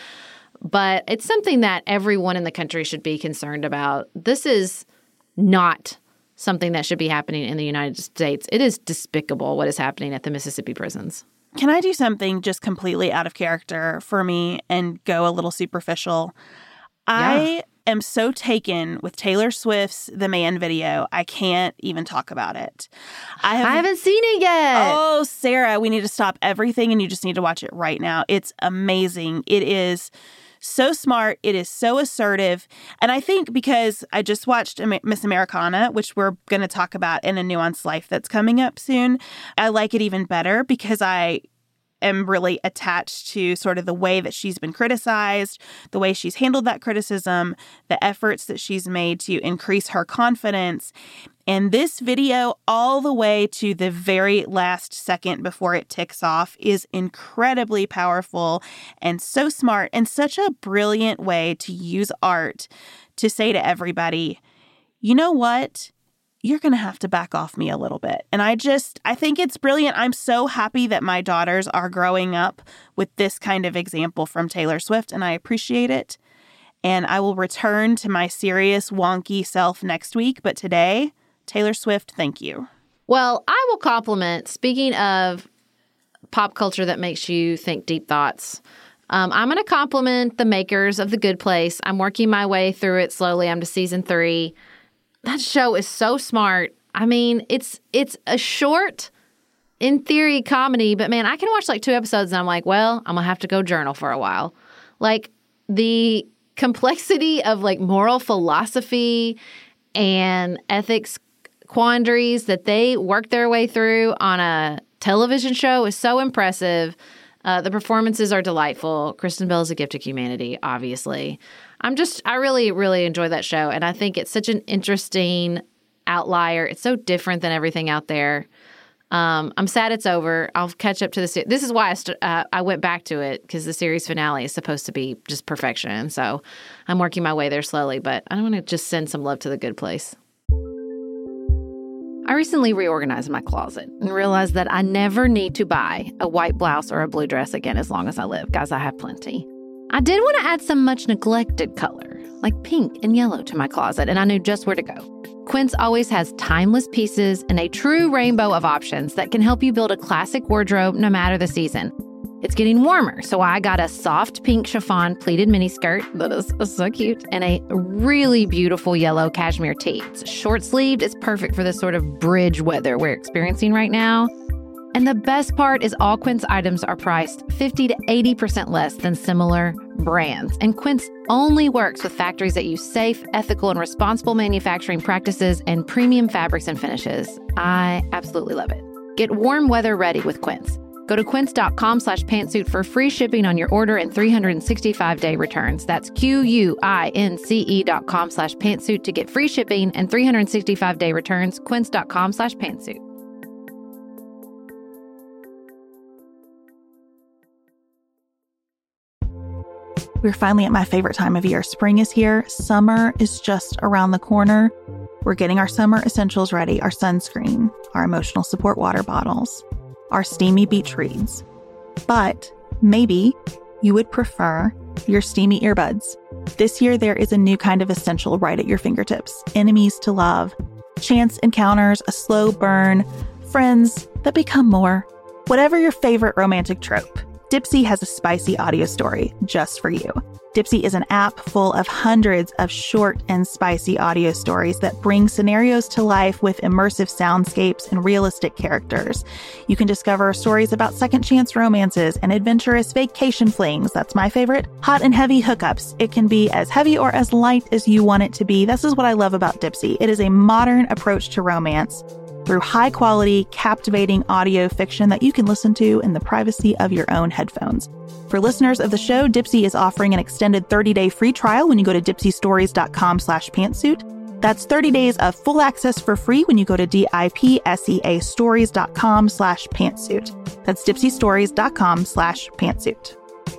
But it's something that everyone in the country should be concerned about. This is not something that should be happening in the United States. It is despicable what is happening at the Mississippi prisons. Can I do something just completely out of character for me and go a little superficial? Yeah. I am so taken with Taylor Swift's The Man video, I can't even talk about it. I, have, I haven't seen it yet. Oh, Sarah, we need to stop everything and you just need to watch it right now. It's amazing. It is so smart. It is so assertive. And I think because I just watched Miss Americana, which we're going to talk about in A Nuanced Life that's coming up soon, I like it even better because I am really attached to sort of the way that she's been criticized, the way she's handled that criticism, the efforts that she's made to increase her confidence. And this video, all the way to the very last second before it ticks off, is incredibly powerful and so smart and such a brilliant way to use art to say to everybody, you know what? You're going to have to back off me a little bit. And I just, I think it's brilliant. I'm so happy that my daughters are growing up with this kind of example from Taylor Swift, and I appreciate it. And I will return to my serious, wonky self next week. But today, Taylor Swift, thank you. Well, I will compliment, speaking of pop culture that makes you think deep thoughts, um, I'm going to compliment the makers of The Good Place. I'm working my way through it slowly. I'm to season three. That show is so smart. I mean, it's it's a short, in theory, comedy, but man, I can watch like two episodes and I'm like, well, I'm going to have to go journal for a while. Like, the complexity of like moral philosophy and ethics quandaries that they work their way through on a television show is so impressive. Uh, the performances are delightful. Kristen Bell is a gift to humanity, obviously. I'm just, I really, really enjoy that show. And I think it's such an interesting outlier. It's so different than everything out there. Um, I'm sad it's over. I'll catch up to the series. This is why I, st- uh, I went back to it, because the series finale is supposed to be just perfection. So I'm working my way there slowly, but I want to just send some love to The Good Place. I recently reorganized my closet and realized that I never need to buy a white blouse or a blue dress again as long as I live. Guys, I have plenty. I did want to add some much neglected color, like pink and yellow, to my closet, and I knew just where to go. Quince always has timeless pieces and a true rainbow of options that can help you build a classic wardrobe no matter the season. It's getting warmer, so I got a soft pink chiffon pleated miniskirt that is so cute, and a really beautiful yellow cashmere tee. It's short-sleeved. It's perfect for this sort of bridge weather we're experiencing right now. And the best part is all Quince items are priced fifty to eighty percent less than similar brands. And Quince only works with factories that use safe, ethical, and responsible manufacturing practices and premium fabrics and finishes. I absolutely love it. Get warm weather ready with Quince. Go to quince.com slash pantsuit for free shipping on your order and three hundred sixty-five day returns. That's Q-U-I-N-C-E dot com slash pantsuit to get free shipping and three hundred sixty-five day returns. Quince.com slash pantsuit. We're finally at my favorite time of year. Spring is here. Summer is just around the corner. We're getting our summer essentials ready. Our sunscreen, our emotional support water bottles, our steamy beach reads. But maybe you would prefer your steamy earbuds. This year, there is a new kind of essential right at your fingertips. Enemies to love, chance encounters, a slow burn, friends that become more. Whatever your favorite romantic trope, Dipsea has a spicy audio story just for you. Dipsea is an app full of hundreds of short and spicy audio stories that bring scenarios to life with immersive soundscapes and realistic characters. You can discover stories about second chance romances and adventurous vacation flings. That's my favorite. Hot and heavy hookups. It can be as heavy or as light as you want it to be. This is what I love about Dipsea. It is a modern approach to romance through high-quality, captivating audio fiction that you can listen to in the privacy of your own headphones. For listeners of the show, Dipsea is offering an extended thirty-day free trial when you go to dipseastories.com slash pantsuit. That's thirty days of full access for free when you go to D-I-P-S-E-A stories.com slash pantsuit. That's dipseastories.com slash pantsuit.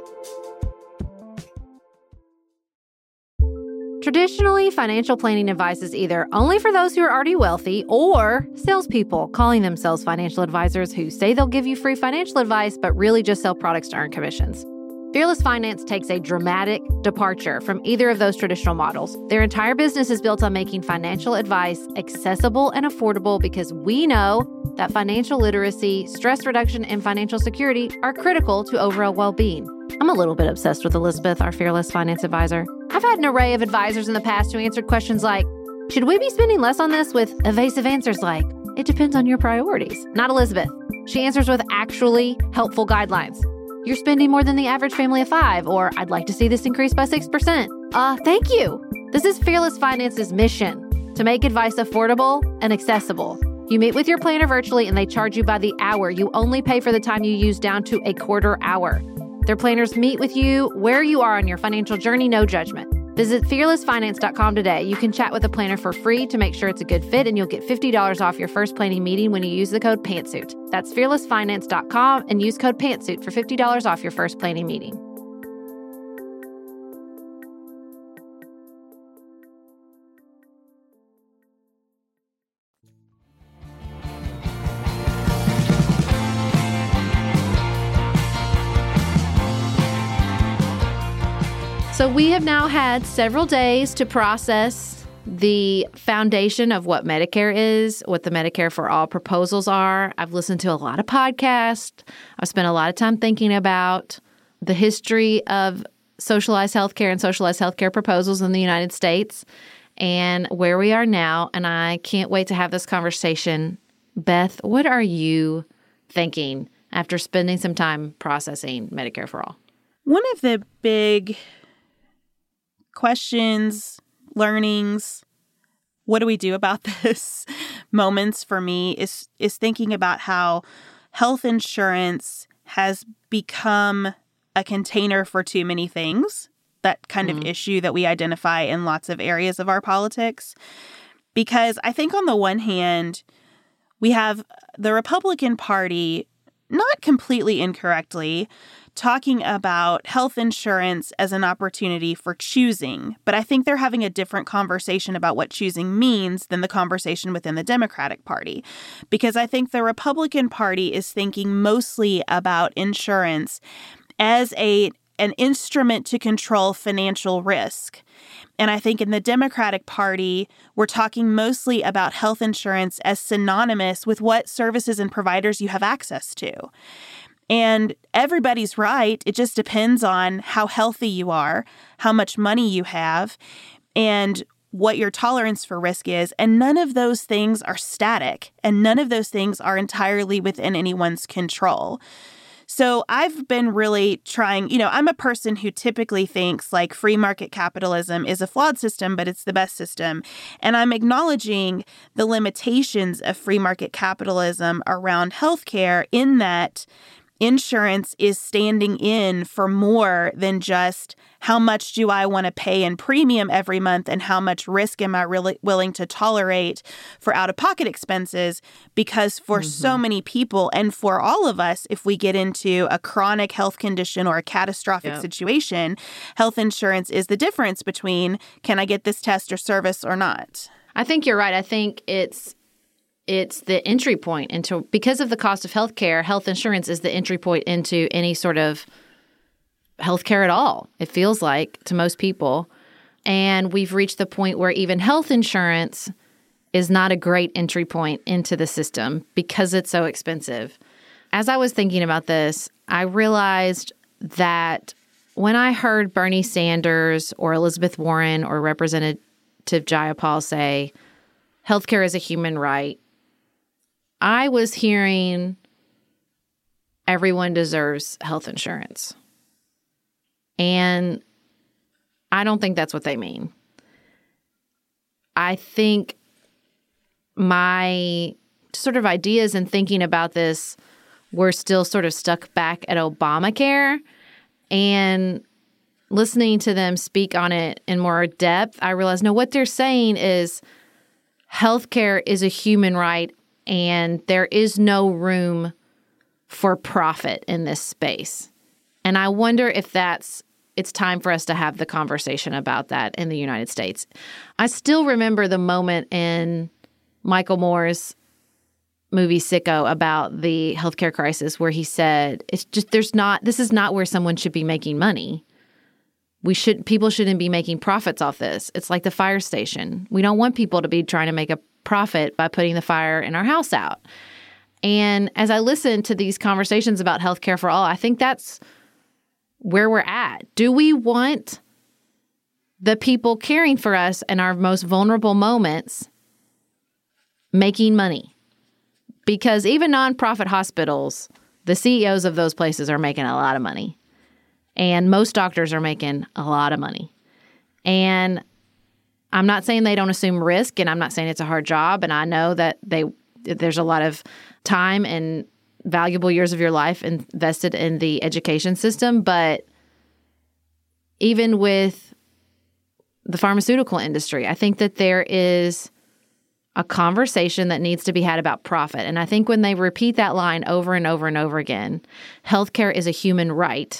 Traditionally, financial planning advice is either only for those who are already wealthy or salespeople calling themselves financial advisors who say they'll give you free financial advice but really just sell products to earn commissions. Fearless Finance takes a dramatic departure from either of those traditional models. Their entire business is built on making financial advice accessible and affordable because we know that financial literacy, stress reduction, and financial security are critical to overall well-being. I'm a little bit obsessed with Elizabeth, our Fearless Finance advisor. I've had an array of advisors in the past who answered questions like, should we be spending less on this, with evasive answers like, it depends on your priorities. Not Elizabeth. She answers with actually helpful guidelines. You're spending more than the average family of five, or I'd like to see this increase by six percent. Uh, thank you. This is Fearless Finance's mission, to make advice affordable and accessible. You meet with your planner virtually and they charge you by the hour. You only pay for the time you use down to a quarter hour. Their planners meet with you where you are on your financial journey, no judgment. Visit fearless finance dot com today. You can chat with a planner for free to make sure it's a good fit, and you'll get fifty dollars off your first planning meeting when you use the code PANTSUIT. That's fearless finance dot com and use code PANTSUIT for fifty dollars off your first planning meeting. So we have now had several days to process the foundation of what Medicare is, what the Medicare for All proposals are. I've listened to a lot of podcasts. I've spent a lot of time thinking about the history of socialized healthcare and socialized healthcare proposals in the United States and where we are now. And I can't wait to have this conversation. Beth, what are you thinking after spending some time processing Medicare for All? One of the big questions, learnings, what do we do about this moments for me is is thinking about how health insurance has become a container for too many things, that kind mm-hmm. of issue that we identify in lots of areas of our politics. Because I think on the one hand, we have the Republican Party, not completely incorrectly, talking about health insurance as an opportunity for choosing. But I think they're having a different conversation about what choosing means than the conversation within the Democratic Party. Because I think the Republican Party is thinking mostly about insurance as a an instrument to control financial risk. And I think in the Democratic Party, we're talking mostly about health insurance as synonymous with what services and providers you have access to. And everybody's right. It just depends on how healthy you are, how much money you have, and what your tolerance for risk is. And none of those things are static, and none of those things are entirely within anyone's control. So I've been really trying, you know, I'm a person who typically thinks like free market capitalism is a flawed system, but it's the best system. And I'm acknowledging the limitations of free market capitalism around healthcare in that insurance is standing in for more than just how much do I want to pay in premium every month and how much risk am I really willing to tolerate for out-of-pocket expenses. Because for mm-hmm. so many people and for all of us, if we get into a chronic health condition or a catastrophic yep. situation, health insurance is the difference between can I get this test or service or not. I think you're right. I think it's It's the entry point into, because of the cost of healthcare, health insurance is the entry point into any sort of healthcare at all, it feels like, to most people. And we've reached the point where even health insurance is not a great entry point into the system because it's so expensive. As I was thinking about this, I realized that when I heard Bernie Sanders or Elizabeth Warren or Representative Jayapal say, healthcare is a human right, I was hearing everyone deserves health insurance. And I don't think that's what they mean. I think my sort of ideas and thinking about this were still sort of stuck back at Obamacare. And listening to them speak on it in more depth, I realized, no, what they're saying is healthcare is a human right, and there is no room for profit in this space. And I wonder if that's it's time for us to have the conversation about that in the United States. I still remember the moment in Michael Moore's movie Sicko about the healthcare crisis where he said, it's just, there's not, this is not where someone should be making money. We should, people shouldn't be making profits off this. It's like the fire station. We don't want people to be trying to make a profit by putting the fire in our house out. And as I listen to these conversations about healthcare for all, I think that's where we're at. Do we want the people caring for us in our most vulnerable moments making money? Because even nonprofit hospitals, the C E Os of those places are making a lot of money. And most doctors are making a lot of money. And I'm not saying they don't assume risk, and I'm not saying it's a hard job. And I know that they there's a lot of time and valuable years of your life invested in the education system. But even with the pharmaceutical industry, I think that there is a conversation that needs to be had about profit. And I think when they repeat that line over and over and over again, healthcare is a human right,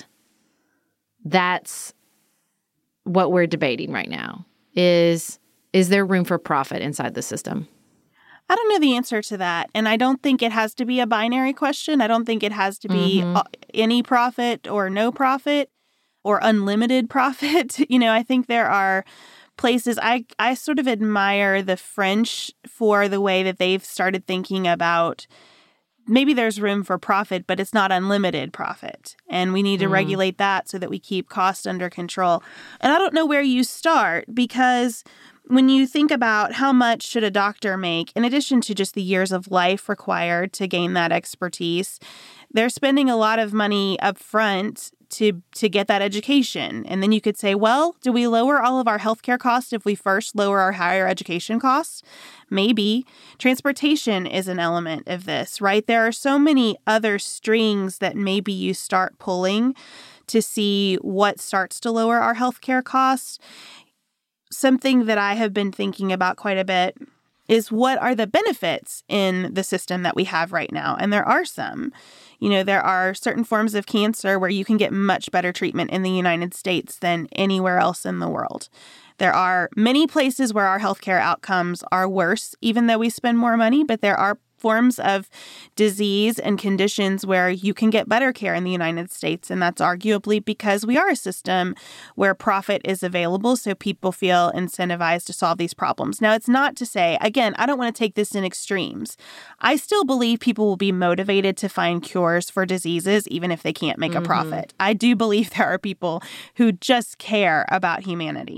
that's what we're debating right now. Is, is there room for profit inside the system? I don't know the answer to that. And I don't think it has to be a binary question. I don't think it has to be mm-hmm. any profit or no profit or unlimited profit. You know, I think there are places, I, I sort of admire the French for the way that they've started thinking about maybe there's room for profit, but it's not unlimited profit. And we need to mm. regulate that so that we keep costs under control. And I don't know where you start, because when you think about how much should a doctor make, in addition to just the years of life required to gain that expertise, they're spending a lot of money up front to to get that education. And then you could say, well, do we lower all of our healthcare costs if we first lower our higher education costs? Maybe. Transportation is an element of this, right? There are so many other strings that maybe you start pulling to see what starts to lower our healthcare costs. Something that I have been thinking about quite a bit is what are the benefits in the system that we have right now? And there are some. You know, there are certain forms of cancer where you can get much better treatment in the United States than anywhere else in the world. There are many places where our healthcare outcomes are worse, even though we spend more money, but there are forms of disease and conditions where you can get better care in the United States. And that's arguably because we are a system where profit is available, so people feel incentivized to solve these problems. Now, it's not to say, again, I don't want to take this in extremes. I still believe people will be motivated to find cures for diseases, even if they can't make mm-hmm. a profit. I do believe there are people who just care about humanity.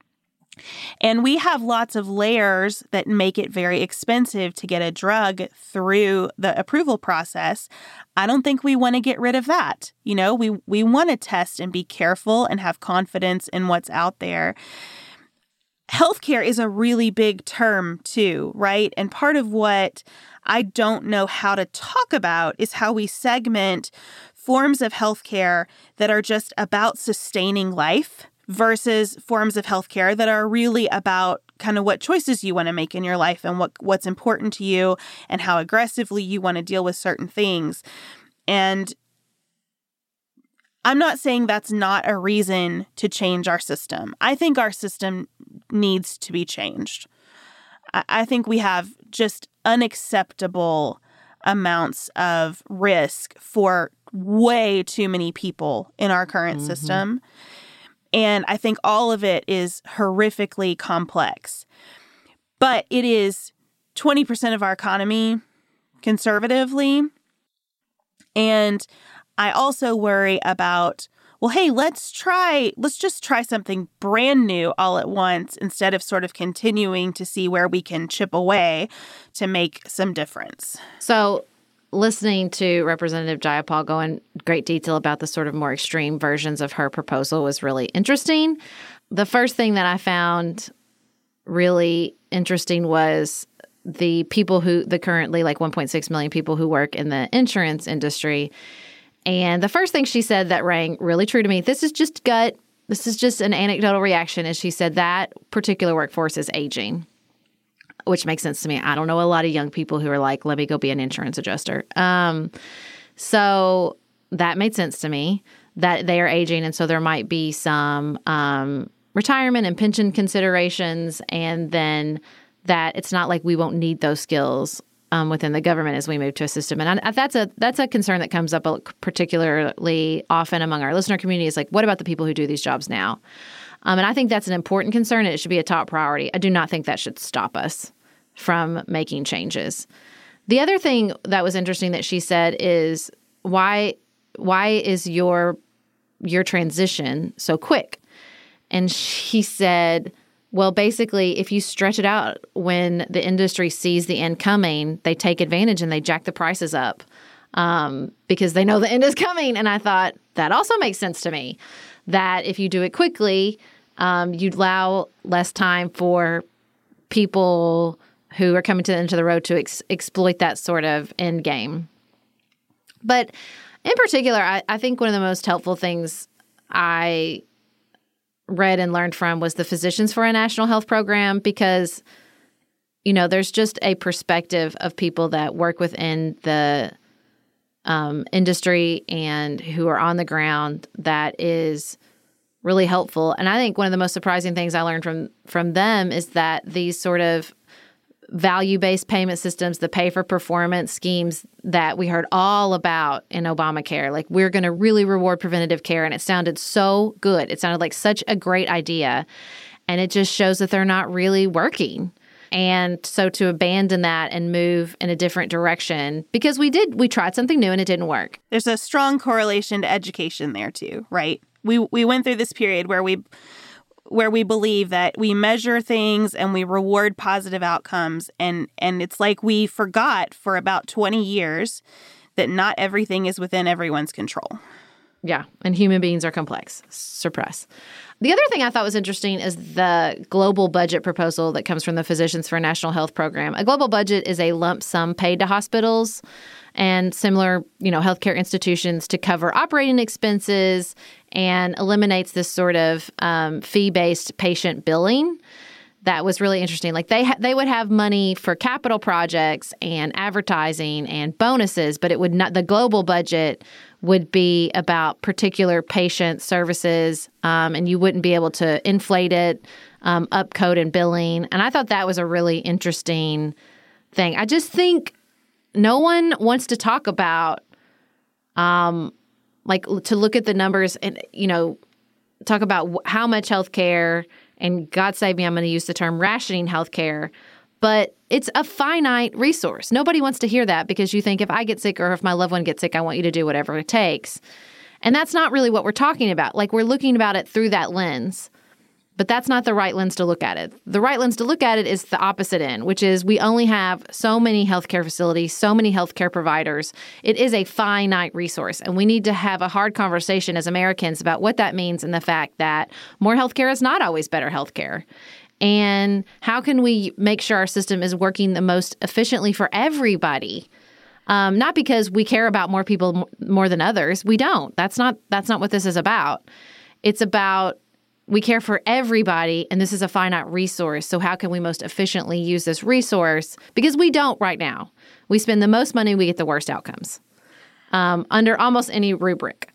And we have lots of layers that make it very expensive to get a drug through the approval process. I don't think we want to get rid of that. You know, we, we want to test and be careful and have confidence in what's out there. Healthcare is a really big term too, right? And part of what I don't know how to talk about is how we segment forms of healthcare that are just about sustaining life versus forms of healthcare that are really about kind of what choices you want to make in your life and what what's important to you and how aggressively you want to deal with certain things. And I'm not saying that's not a reason to change our system. I think our system needs to be changed. I, I think we have just unacceptable amounts of risk for way too many people in our current mm-hmm. system. And I think all of it is horrifically complex. But it is twenty percent of our economy conservatively. And I also worry about, well, hey, let's try, let's just try something brand new all at once instead of sort of continuing to see where we can chip away to make some difference. So listening to Representative Jayapal go in great detail about the sort of more extreme versions of her proposal was really interesting. The first thing that I found really interesting was the people who, the currently like one point six million people who work in the insurance industry. And the first thing she said that rang really true to me, this is just gut, this is just an anecdotal reaction, is she said that particular workforce is aging, which makes sense to me. I don't know a lot of young people who are like, let me go be an insurance adjuster. Um, so that made sense to me, that they are aging. And so there might be some um, retirement and pension considerations, and then that it's not like we won't need those skills um, within the government as we move to a system. And I, that's a that's a concern that comes up particularly often among our listener community, is like, what about the people who do these jobs now? Um, and I think that's an important concern, and it should be a top priority. I do not think that should stop us from making changes. The other thing that was interesting that she said is, why why is your your transition so quick? And she said, well, basically, if you stretch it out, when the industry sees the end coming, they take advantage and they jack the prices up um, because they know the end is coming. And I thought that also makes sense to me, that if you do it quickly, um, you'd allow less time for people who are coming to the end of the road to ex- exploit that sort of end game. But in particular, I, I think one of the most helpful things I read and learned from was the Physicians for a National Health Program, because, you know, there's just a perspective of people that work within the um, industry and who are on the ground that is really helpful. And I think one of the most surprising things I learned from from them is that these sort of value-based payment systems, the pay-for-performance schemes that we heard all about in Obamacare, like we're going to really reward preventative care, and it sounded so good. It sounded like such a great idea, and it just shows that they're not really working. And so to abandon that and move in a different direction, because we did, we tried something new and it didn't work. There's a strong correlation to education there too, right? We we went through this period where we where we believe that we measure things and we reward positive outcomes. And, and it's like we forgot for about twenty years that not everything is within everyone's control. Yeah. And human beings are complex. Suppress. The other thing I thought was interesting is the global budget proposal that comes from the Physicians for a National Health Program. A global budget is a lump sum paid to hospitals and similar, you know, healthcare institutions to cover operating expenses, and eliminates this sort of um, fee-based patient billing. That was really interesting. Like they ha- they would have money for capital projects and advertising and bonuses, but it would not. The global budget would be about particular patient services, um, and you wouldn't be able to inflate it, um, up code and billing. And I thought that was a really interesting thing. I just think no one wants to talk about, um, like to look at the numbers and, you know, talk about wh- how much healthcare, and God save me, I'm going to use the term rationing healthcare, but it's a finite resource. Nobody wants to hear that, because you think if I get sick or if my loved one gets sick, I want you to do whatever it takes. And that's not really what we're talking about. Like, we're looking about it through that lens, but that's not the right lens to look at it. The right lens to look at it is the opposite end, which is we only have so many healthcare facilities, so many healthcare providers. It is a finite resource, and we need to have a hard conversation as Americans about what that means, and the fact that more healthcare is not always better healthcare. And how can we make sure our system is working the most efficiently for everybody? Um, not because we care about more people m- more than others. We don't. That's not that's not what this is about. It's about we care for everybody, and this is a finite resource. So how can we most efficiently use this resource? Because we don't right now. We spend the most money, we get the worst outcomes um, under almost any rubric.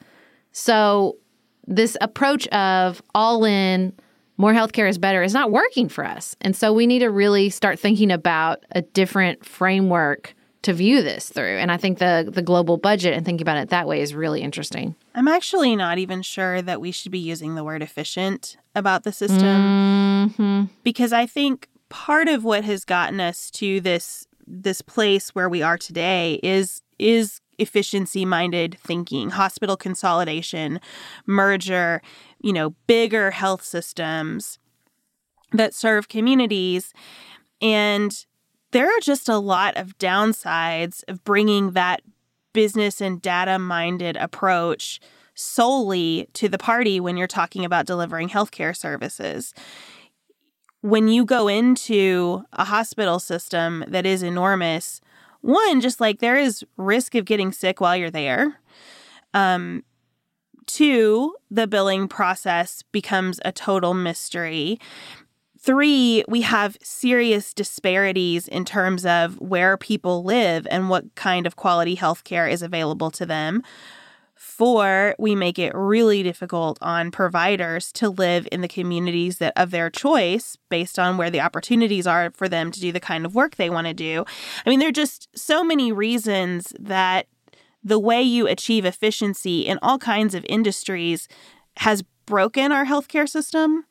So this approach of all in, more healthcare is better, is not working for us. And so we need to really start thinking about a different framework to view this through. And I think the the global budget and thinking about it that way is really interesting. I'm actually not even sure that we should be using the word efficient about the system, Mm-hmm. because I think part of what has gotten us to this this place where we are today is is efficiency-minded thinking, hospital consolidation, merger, you know, bigger health systems that serve communities. And there are just a lot of downsides of bringing that business and data-minded approach solely to the party when you're talking about delivering healthcare services. When you go into a hospital system that is enormous, one, just like there is risk of getting sick while you're there. Um, two, the billing process becomes a total mystery. Three, we have serious disparities in terms of where people live and what kind of quality healthcare is available to them. Four, we make it really difficult on providers to live in the communities that of their choice based on where the opportunities are for them to do the kind of work they want to do. I mean, there are just so many reasons that the way you achieve efficiency in all kinds of industries has broken our healthcare system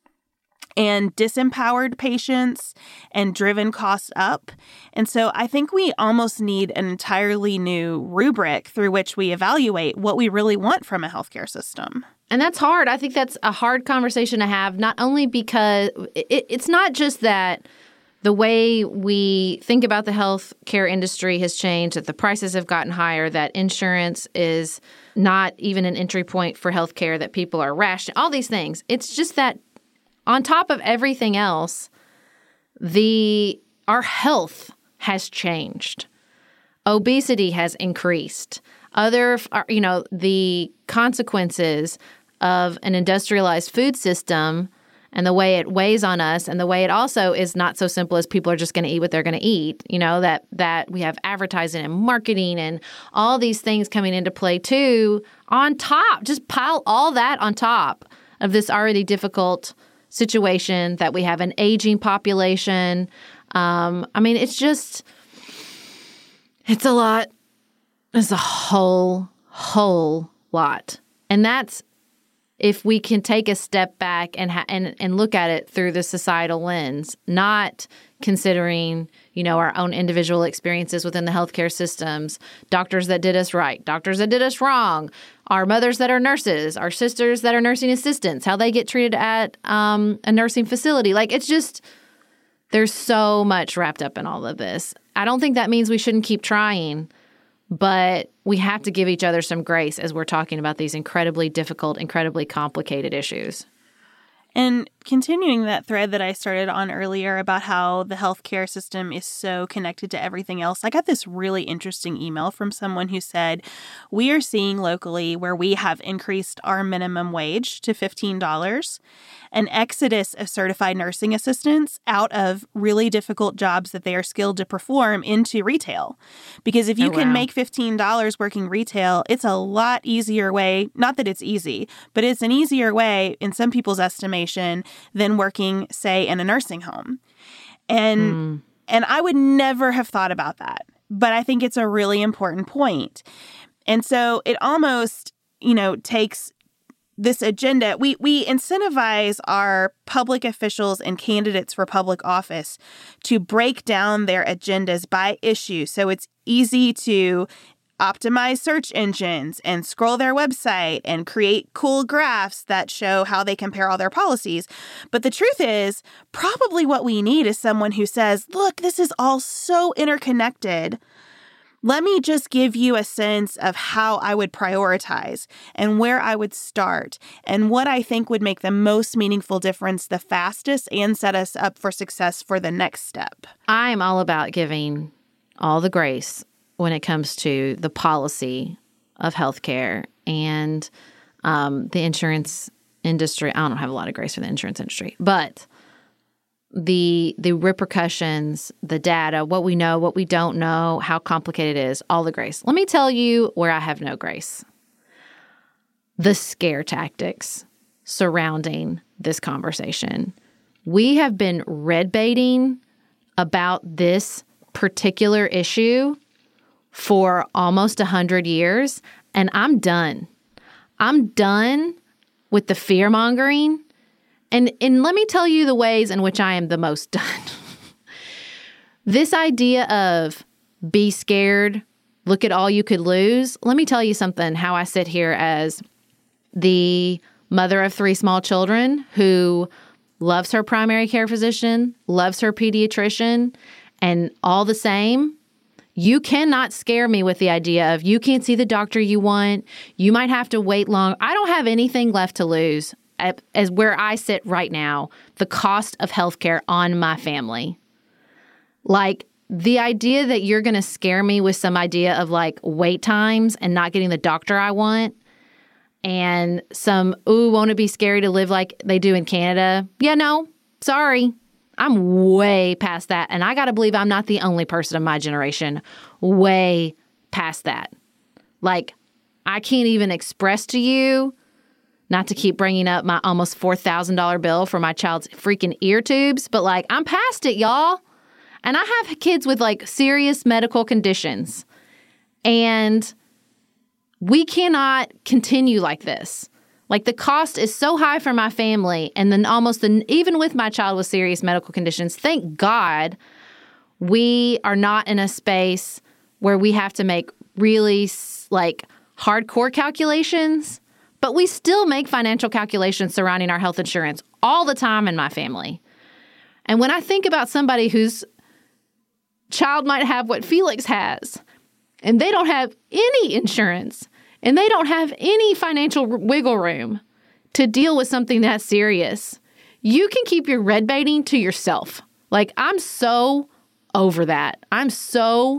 and disempowered patients and driven costs up. And so I think we almost need an entirely new rubric through which we evaluate what we really want from a healthcare system. And that's hard. I think that's a hard conversation to have, not only because it, it's not just that the way we think about the healthcare industry has changed, that the prices have gotten higher, that insurance is not even an entry point for healthcare, that people are rationing, all these things. It's just that on top of everything else, the our health has changed. Obesity has increased. Other, you know, the consequences of an industrialized food system and the way it weighs on us, and the way it also is not so simple as people are just going to eat what they're going to eat. You know, that that we have advertising and marketing and all these things coming into play too. On top, just pile all that on top of this already difficult situation that we have an aging population. Um, I mean, it's just, it's a lot. It's a whole, whole lot. And that's if we can take a step back and ha- and and look at it through the societal lens, not considering, you know, our own individual experiences within the healthcare systems, doctors that did us right, doctors that did us wrong, our mothers that are nurses, our sisters that are nursing assistants, how they get treated at um, a nursing facility. Like, it's just, there's so much wrapped up in all of this. I don't think that means we shouldn't keep trying, but we have to give each other some grace as we're talking about these incredibly difficult, incredibly complicated issues. And continuing that thread that I started on earlier about how the healthcare system is so connected to everything else, I got this really interesting email from someone who said, we are seeing locally where we have increased our minimum wage to fifteen dollars, an exodus of certified nursing assistants out of really difficult jobs that they are skilled to perform into retail. Because if you oh, can wow. make fifteen dollars working retail, it's a lot easier way, not that it's easy, but it's an easier way in some people's estimation than working, say, in a nursing home. And mm. and I would never have thought about that. But I think it's a really important point. And so it almost, you know, takes this agenda. We we incentivize our public officials and candidates for public office to break down their agendas by issue. So it's easy to optimize search engines and scroll their website and create cool graphs that show how they compare all their policies. But the truth is, probably what we need is someone who says, look, this is all so interconnected. Let me just give you a sense of how I would prioritize and where I would start and what I think would make the most meaningful difference the fastest and set us up for success for the next step. I'm all about giving all the grace when it comes to the policy of healthcare and um, the insurance industry. I don't have a lot of grace for the insurance industry, but the the repercussions, the data, what we know, what we don't know, how complicated it is, all the grace. Let me tell you where I have no grace. The scare tactics surrounding this conversation. We have been red baiting about this particular issue for almost one hundred years, and I'm done. I'm done with the fear-mongering. And, and let me tell you the ways in which I am the most done. This idea of be scared, look at all you could lose. Let me tell you something, how I sit here as the mother of three small children who loves her primary care physician, loves her pediatrician, and all the same, you cannot scare me with the idea of you can't see the doctor you want. You might have to wait long. I don't have anything left to lose as where I sit right now, the cost of healthcare on my family. Like, the idea that you're going to scare me with some idea of like wait times and not getting the doctor I want and some, ooh, won't it be scary to live like they do in Canada? Yeah, no, sorry. I'm way past that. And I got to believe I'm not the only person of my generation way past that. Like, I can't even express to you, not to keep bringing up my almost four thousand dollars bill for my child's freaking ear tubes, but like, I'm past it, y'all. And I have kids with like serious medical conditions. And we cannot continue like this. Like, the cost is so high for my family. And then almost the, even with my child with serious medical conditions, thank God we are not in a space where we have to make really like hardcore calculations. But we still make financial calculations surrounding our health insurance all the time in my family. And when I think about somebody whose child might have what Felix has, and they don't have any insurance, and they don't have any financial wiggle room to deal with something that serious, you can keep your red baiting to yourself. Like, I'm so over that. I'm so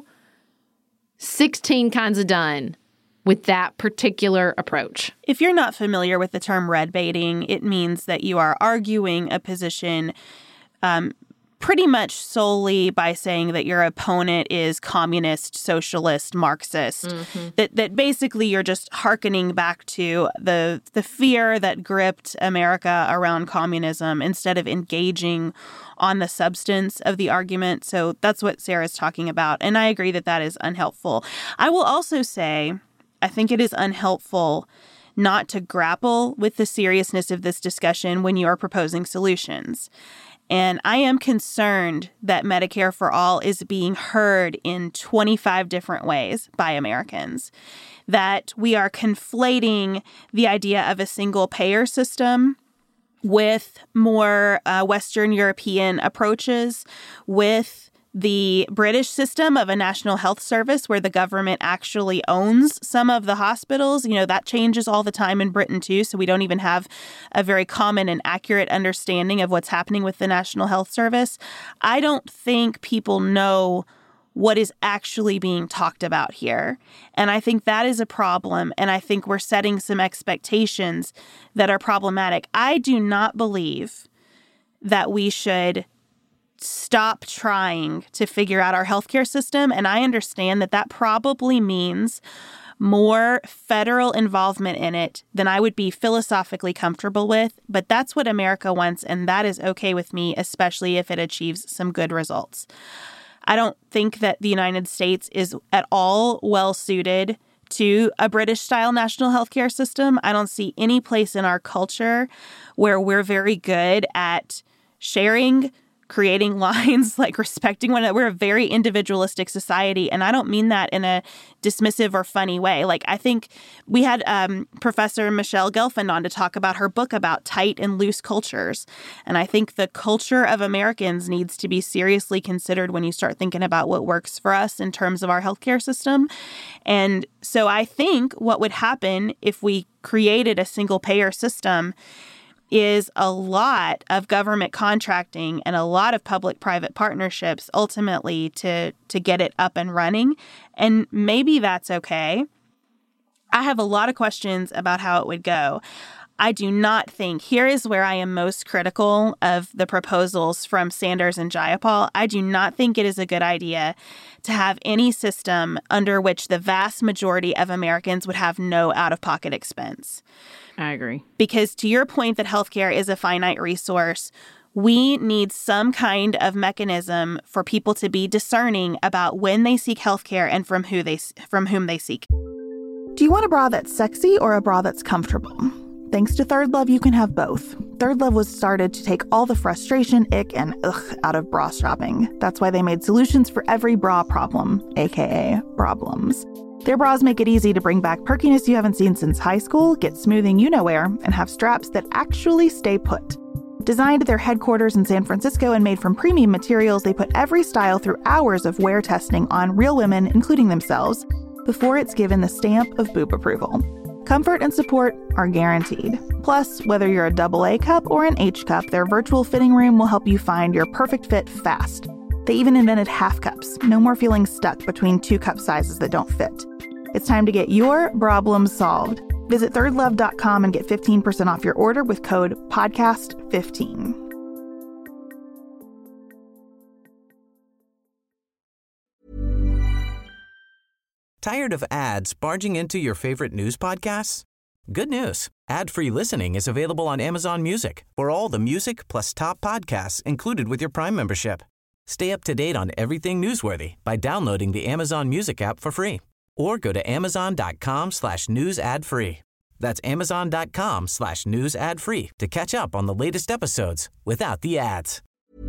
sixteen kinds of done with that particular approach. If you're not familiar with the term red baiting, it means that you are arguing a position um, pretty much solely by saying that your opponent is communist, socialist, Marxist. Mm-hmm. That that basically you're just hearkening back to the the fear that gripped America around communism instead of engaging on the substance of the argument. So that's what Sarah's talking about. And I agree that that is unhelpful. I will also say, I think it is unhelpful not to grapple with the seriousness of this discussion when you are proposing solutions. And I am concerned that Medicare for All is being heard in twenty-five different ways by Americans, that we are conflating the idea of a single payer system with more uh, Western European approaches, with the British system of a national health service where the government actually owns some of the hospitals. You know, that changes all the time in Britain, too. So we don't even have a very common and accurate understanding of what's happening with the National Health Service. I don't think people know what is actually being talked about here. And I think that is a problem. And I think we're setting some expectations that are problematic. I do not believe that we should stop trying to figure out our healthcare system. And I understand that that probably means more federal involvement in it than I would be philosophically comfortable with. But that's what America wants, and that is okay with me, especially if it achieves some good results. I don't think that the United States is at all well suited to a British-style national healthcare system. I don't see any place in our culture where we're very good at sharing, creating lines, like respecting one another. We're a very individualistic society, and I don't mean that in a dismissive or funny way. Like, I think we had um, Professor Michelle Gelfand on to talk about her book about tight and loose cultures, and I think the culture of Americans needs to be seriously considered when you start thinking about what works for us in terms of our healthcare system. And so I think what would happen if we created a single-payer system is a lot of government contracting and a lot of public-private partnerships ultimately to, to get it up and running. And maybe that's okay. I have a lot of questions about how it would go. I do not think, here is where I am most critical of the proposals from Sanders and Jayapal. I do not think it is a good idea to have any system under which the vast majority of Americans would have no out-of-pocket expense. I agree. Because to your point that healthcare is a finite resource, we need some kind of mechanism for people to be discerning about when they seek healthcare and from who they from whom they seek. Do you want a bra that's sexy or a bra that's comfortable? Thanks to Third Love, you can have both. Third Love was started to take all the frustration, ick, and ugh out of bra shopping. That's why they made solutions for every bra problem, aka problems. Their bras make it easy to bring back perkiness you haven't seen since high school, get smoothing you-know-where, and have straps that actually stay put. Designed at their headquarters in San Francisco and made from premium materials, they put every style through hours of wear testing on real women, including themselves, before it's given the stamp of boob approval. Comfort and support are guaranteed. Plus, whether you're a double A cup or an H cup, their virtual fitting room will help you find your perfect fit fast. They even invented half cups. No more feeling stuck between two cup sizes that don't fit. It's time to get your problems solved. Visit third love dot com and get fifteen percent off your order with code podcast fifteen. Tired of ads barging into your favorite news podcasts? Good news. Ad-free listening is available on Amazon Music for all the music plus top podcasts included with your Prime membership. Stay up to date on everything newsworthy by downloading the Amazon Music app for free or go to amazon.com slash news ad free. That's amazon.com slash news ad free to catch up on the latest episodes without the ads.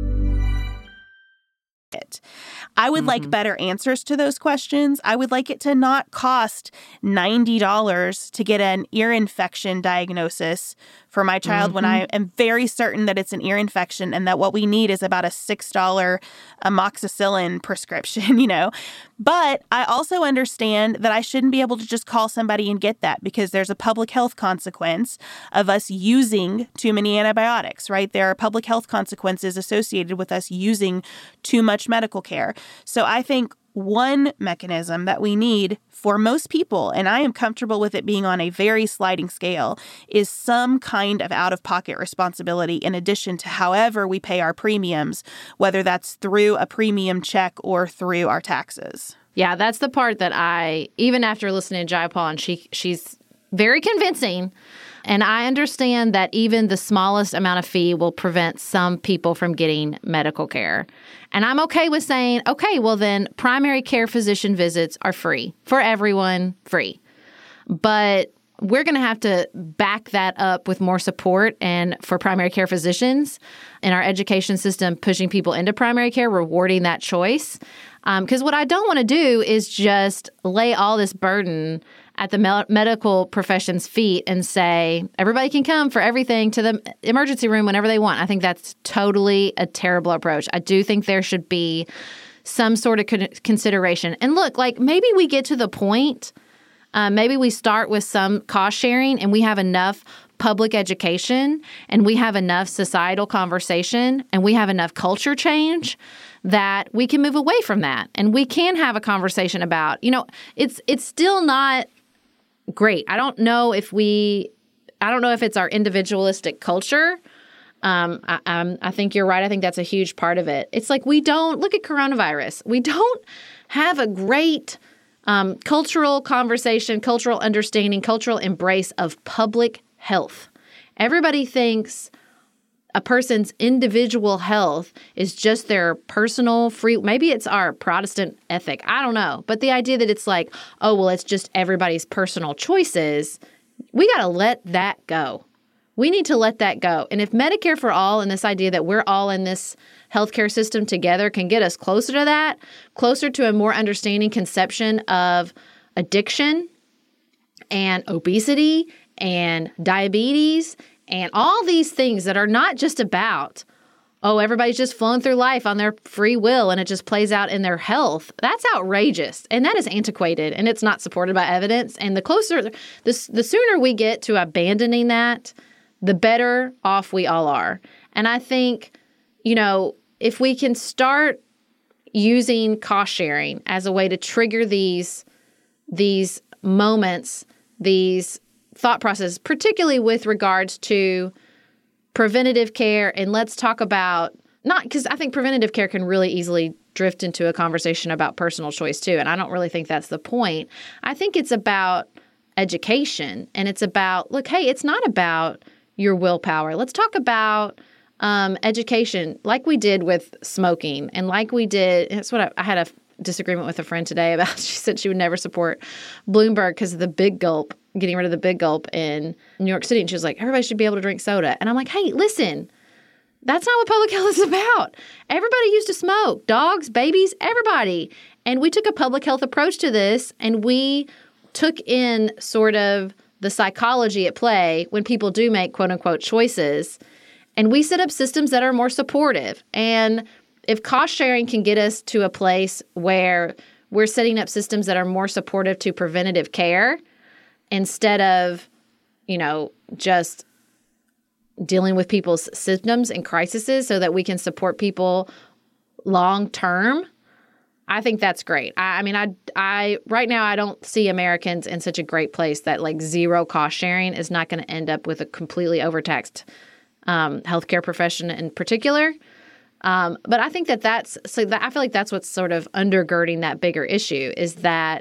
It. I would mm-hmm. like better answers to those questions. I would like it to not cost ninety dollars to get an ear infection diagnosis for my child mm-hmm. when I am very certain that it's an ear infection and that what we need is about a six dollars amoxicillin prescription, you know. But I also understand that I shouldn't be able to just call somebody and get that because there's a public health consequence of us using too many antibiotics, right? There are public health consequences associated with us using too much medical care. So I think one mechanism that we need for most people, and I am comfortable with it being on a very sliding scale, is some kind of out-of-pocket responsibility in addition to however we pay our premiums, whether that's through a premium check or through our taxes. Yeah, that's the part that I, even after listening to Jayapal, and she she's very convincing, and I understand that even the smallest amount of fee will prevent some people from getting medical care. And I'm okay with saying, okay, well then primary care physician visits are free for everyone, free. But we're going to have to back that up with more support and for primary care physicians in our education system, pushing people into primary care, rewarding that choice. Because um, what I don't want to do is just lay all this burden at the me- medical profession's feet and say, everybody can come for everything to the emergency room whenever they want. I think that's totally a terrible approach. I do think there should be some sort of con- consideration. And look, like maybe we get to the point, uh, maybe we start with some cost sharing and we have enough public education and we have enough societal conversation and we have enough culture change that we can move away from that. And we can have a conversation about, you know, it's it's still not great. I don't know if we, I don't know if it's our individualistic culture. Um, I, I'm, I think you're right. I think that's a huge part of it. It's like we don't, look at coronavirus. We don't have a great um, cultural conversation, cultural understanding, cultural embrace of public health. Everybody thinks a person's individual health is just their personal free. Maybe it's our Protestant ethic. I don't know. But the idea that it's like, oh, well, it's just everybody's personal choices. We got to let that go. We need to let that go. And if Medicare for all and this idea that we're all in this healthcare system together can get us closer to that, closer to a more understanding conception of addiction and obesity and diabetes and all these things that are not just about, oh, everybody's just flowing through life on their free will and it just plays out in their health. That's outrageous. And that is antiquated and it's not supported by evidence. And the closer, the, the sooner we get to abandoning that, the better off we all are. And I think, you know, if we can start using cost sharing as a way to trigger these, these moments, these thought process, particularly with regards to preventative care. And let's talk about, not because I think preventative care can really easily drift into a conversation about personal choice too. And I don't really think that's the point. I think it's about education and it's about, look, hey, it's not about your willpower. Let's talk about um, education like we did with smoking and like we did. That's what I, I had a disagreement with a friend today about. She said she would never support Bloomberg because of the big gulp getting rid of the Big Gulp in New York City. And she was like, everybody should be able to drink soda. And I'm like, hey, listen, that's not what public health is about. Everybody used to smoke. Dogs, babies, everybody. And we took a public health approach to this, and we took in sort of the psychology at play when people do make quote-unquote choices. And we set up systems that are more supportive. And if cost sharing can get us to a place where we're setting up systems that are more supportive to preventative care instead of, you know, just dealing with people's symptoms and crises so that we can support people long term, I think that's great. I, I mean, I, I right now I don't see Americans in such a great place that like zero cost sharing is not going to end up with a completely overtaxed um, healthcare profession in particular. Um, but I think that that's so that I feel like that's what's sort of undergirding that bigger issue is that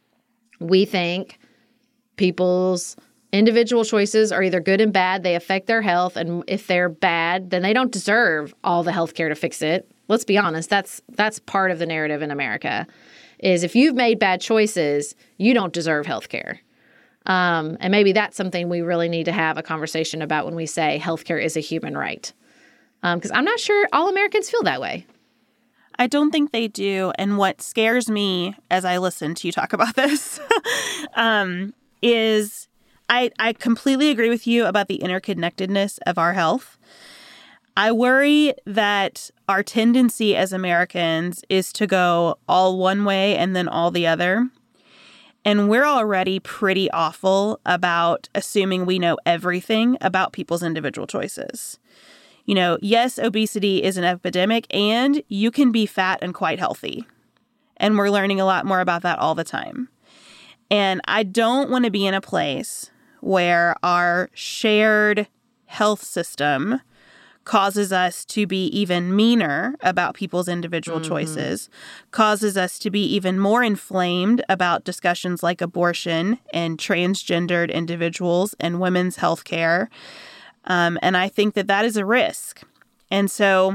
we think people's individual choices are either good and bad. They affect their health. And if they're bad, then they don't deserve all the health care to fix it. Let's be honest. That's that's part of the narrative in America is if you've made bad choices, you don't deserve health care. Um, and maybe that's something we really need to have a conversation about when we say healthcare is a human right. Because um, I'm not sure all Americans feel that way. I don't think they do. And what scares me as I listen to you talk about this um, is I, I completely agree with you about the interconnectedness of our health. I worry that our tendency as Americans is to go all one way and then all the other. And we're already pretty awful about assuming we know everything about people's individual choices. You know, yes, obesity is an epidemic, and you can be fat and quite healthy. And we're learning a lot more about that all the time. And I don't want to be in a place where our shared health system causes us to be even meaner about people's individual mm-hmm. choices, causes us to be even more inflamed about discussions like abortion and transgendered individuals and women's health care. Um, and I think that that is a risk. And so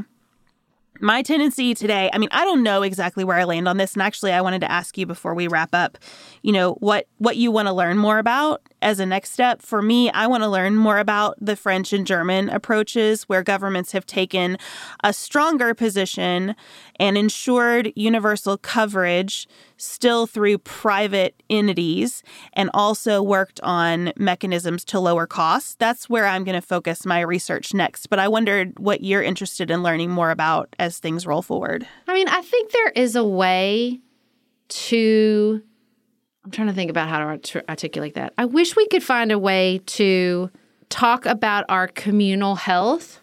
my tendency today, I mean, I don't know exactly where I land on this. And actually, I wanted to ask you before we wrap up, you know, what, what you want to learn more about as a next step. For me, I want to learn more about the French and German approaches where governments have taken a stronger position and ensured universal coverage still through private entities and also worked on mechanisms to lower costs. That's where I'm going to focus my research next. But I wondered what you're interested in learning more about as things roll forward. I mean, I think there is a way to, I'm trying to think about how to articulate that. I wish we could find a way to talk about our communal health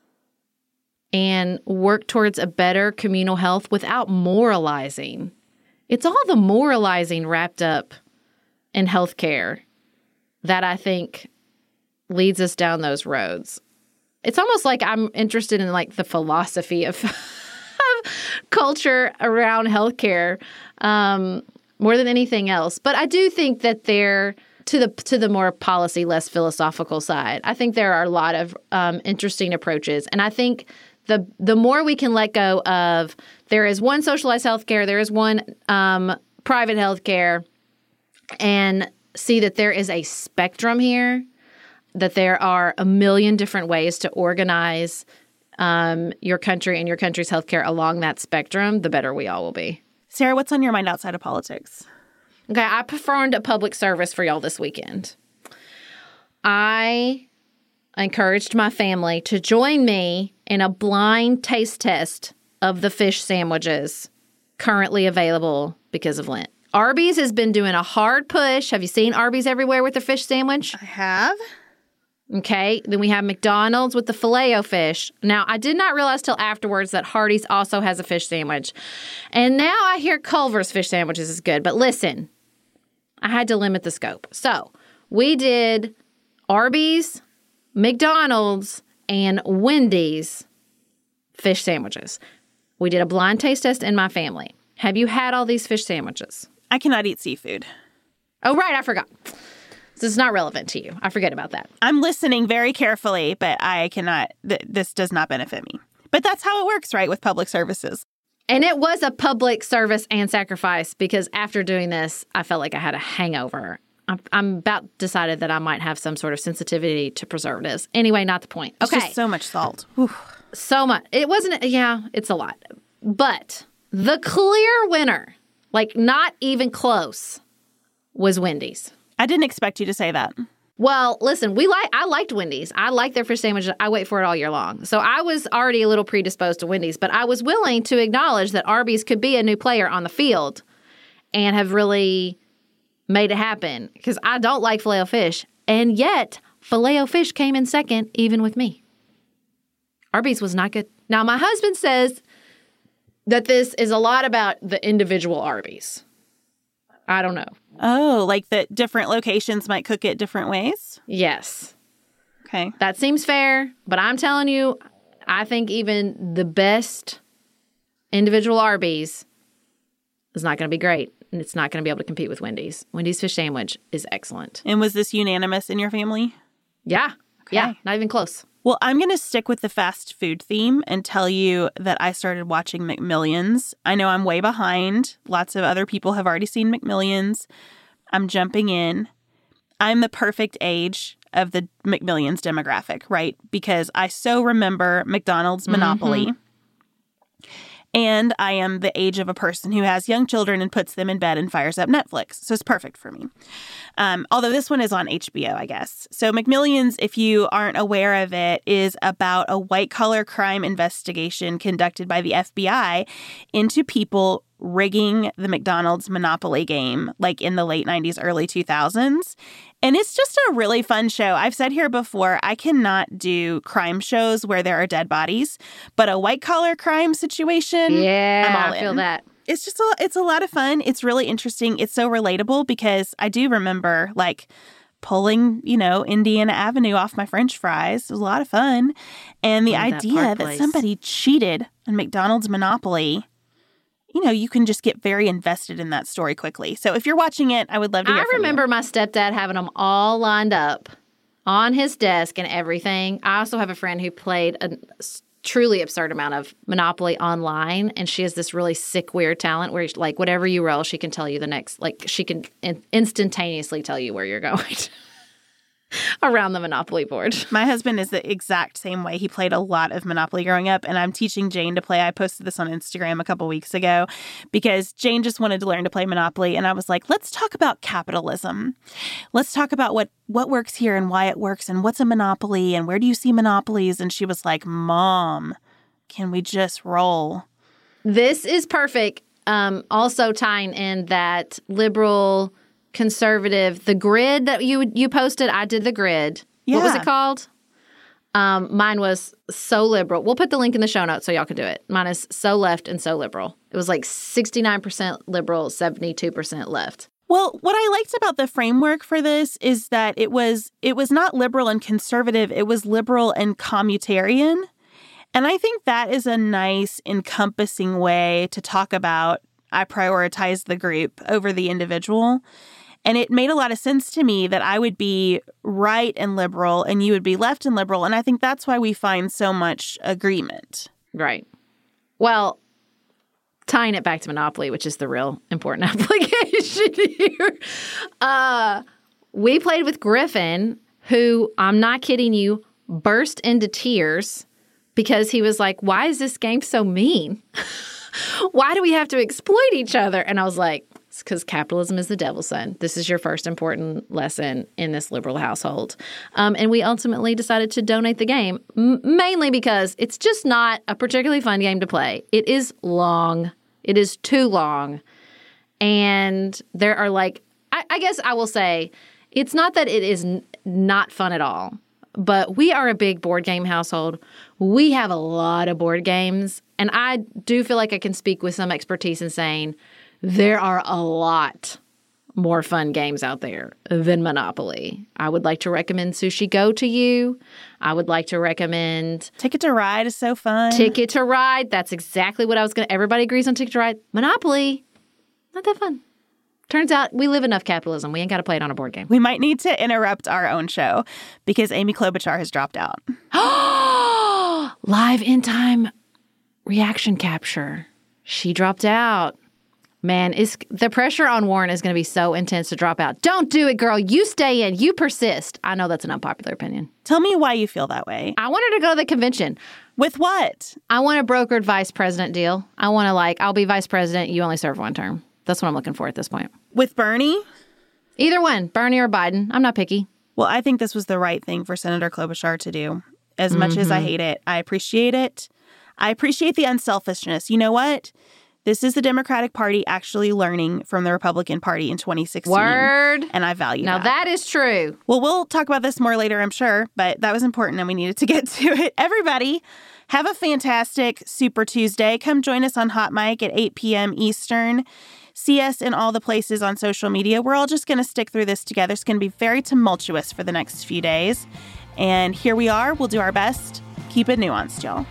and work towards a better communal health without moralizing. It's all the moralizing wrapped up in healthcare that I think leads us down those roads. It's almost like I'm interested in like the philosophy of, of culture around healthcare um, more than anything else. But I do think that there, to the to the more policy, less philosophical side, I think there are a lot of um, interesting approaches, and I think the the more we can let go of there is one socialized healthcare, there is one um, private healthcare, and see that there is a spectrum here, that there are a million different ways to organize um, your country and your country's healthcare along that spectrum, the better we all will be. Sarah, what's on your mind outside of politics? Okay, I performed a public service for y'all this weekend. I encouraged my family to join me in a blind taste test of the fish sandwiches currently available because of Lent. Arby's has been doing a hard push. Have you seen Arby's everywhere with their fish sandwich? I have. Okay. Then we have McDonald's with the Filet-O-Fish. Now, I did not realize till afterwards that Hardee's also has a fish sandwich. And now I hear Culver's fish sandwiches is good. But listen, I had to limit the scope. So we did Arby's, McDonald's, and Wendy's fish sandwiches. We did a blind taste test in my family. Have you had all these fish sandwiches? I cannot eat seafood. Oh, right. I forgot. This is not relevant to you. I forget about that. I'm listening very carefully, but I cannot, th- this does not benefit me. But that's how it works, right, with public services. And it was a public service and sacrifice because after doing this, I felt like I had a hangover. I'm, I'm about decided that I might have some sort of sensitivity to preservatives. Anyway, not the point. It's okay. just so much salt. Whew. So much. It wasn't, yeah, it's a lot. But the clear winner, like not even close, was Wendy's. I didn't expect you to say that. Well, listen, we like I liked Wendy's. I like their fish sandwich. I wait for it all year long. So I was already a little predisposed to Wendy's, but I was willing to acknowledge that Arby's could be a new player on the field and have really made it happen because I don't like Filet-O-Fish. And yet, Filet-O-Fish came in second, even with me. Arby's was not good. Now, my husband says that this is a lot about the individual Arby's. I don't know. Oh, like that different locations might cook it different ways? Yes. Okay. That seems fair, but I'm telling you, I think even the best individual Arby's is not going to be great. And it's not going to be able to compete with Wendy's. Wendy's fish sandwich is excellent. And was this unanimous in your family? Yeah. Okay. Yeah. Not even close. Well, I'm going to stick with the fast food theme and tell you that I started watching McMillions. I know I'm way behind. Lots of other people have already seen McMillions. I'm jumping in. I'm the perfect age of the McMillions demographic, right? Because I so remember McDonald's Monopoly. Mm-hmm. And I am the age of a person who has young children and puts them in bed and fires up Netflix. So it's perfect for me. Um, although this one is on H B O, I guess. So McMillions, if you aren't aware of it, is about a white-collar crime investigation conducted by the F B I into people rigging the McDonald's Monopoly game, like in the late nineties, early two thousands. And it's just a really fun show. I've said here before, I cannot do crime shows where there are dead bodies, but a white-collar crime situation, yeah, I'm all I feel in. that. It's just a, it's a lot of fun. It's really interesting. It's so relatable because I do remember, like, pulling, you know, Indiana Avenue off my French fries. It was a lot of fun. And the Love idea that, that somebody cheated on McDonald's Monopoly, you know, you can just get very invested in that story quickly. So if you're watching it, I would love to hear I from remember you. my stepdad having them all lined up on his desk and everything. I also have a friend who played a truly absurd amount of Monopoly online, and she has this really sick, weird talent where, like, whatever you roll, she can tell you the next, like, she can in- instantaneously tell you where you're going around the Monopoly board. My husband is the exact same way. He played a lot of Monopoly growing up, and I'm teaching Jane to play. I posted this on Instagram a couple weeks ago because Jane just wanted to learn to play Monopoly, and I was like, let's talk about capitalism. Let's talk about what, what works here and why it works and what's a monopoly and where do you see monopolies? And she was like, Mom, can we just roll? This is perfect. Um, also tying in that liberal conservative, the grid that you you posted, I did the grid. Yeah. What was it called? Um, mine was so liberal. We'll put the link in the show notes so y'all can do it. Mine is so left and so liberal. It was like sixty-nine percent liberal, seventy-two percent left. Well, what I liked about the framework for this is that it was it was not liberal and conservative. It was liberal and commutarian. And I think that is a nice encompassing way to talk about I prioritize the group over the individual. And it made a lot of sense to me that I would be right and liberal and you would be left and liberal. And I think that's why we find so much agreement. Right. Well, tying it back to Monopoly, which is the real important application here. Uh, we played with Griffin, who, I'm not kidding you, burst into tears because he was like, why is this game so mean? Why do we have to exploit each other? And I was like, it's because capitalism is the devil's son. This is your first important lesson in this liberal household. Um, and we ultimately decided to donate the game, m- mainly because it's just not a particularly fun game to play. It is long. It is too long. And there are like, I, I guess I will say, it's not that it is n- not fun at all. But we are a big board game household. We have a lot of board games. And I do feel like I can speak with some expertise in saying there are a lot more fun games out there than Monopoly. I would like to recommend Sushi Go to you. I would like to recommend Ticket to Ride is so fun. Ticket to Ride. That's exactly what I was going to. Everybody agrees on Ticket to Ride. Monopoly, not that fun. Turns out we live enough capitalism. We ain't got to play it on a board game. We might need to interrupt our own show because Amy Klobuchar has dropped out. Live in time reaction capture. She dropped out. Man, it's, the pressure on Warren is going to be so intense to drop out. Don't do it, girl. You stay in. You persist. I know that's an unpopular opinion. Tell me why you feel that way. I want her to go to the convention. With what? I want a brokered vice president deal. I want to, like, I'll be vice president. You only serve one term. That's what I'm looking for at this point. With Bernie? Either one, Bernie or Biden. I'm not picky. Well, I think this was the right thing for Senator Klobuchar to do. As much mm-hmm. as I hate it, I appreciate it. I appreciate the unselfishness. You know what? This is the Democratic Party actually learning from the Republican Party in twenty sixteen. Word. And I value now that. Now that is true. Well, we'll talk about this more later, I'm sure, but that was important and we needed to get to it. Everybody, have a fantastic Super Tuesday. Come join us on Hot Mic at eight p.m. Eastern. See us in all the places on social media. We're all just going to stick through this together. It's going to be very tumultuous for the next few days. And here we are. We'll do our best. Keep it nuanced, y'all.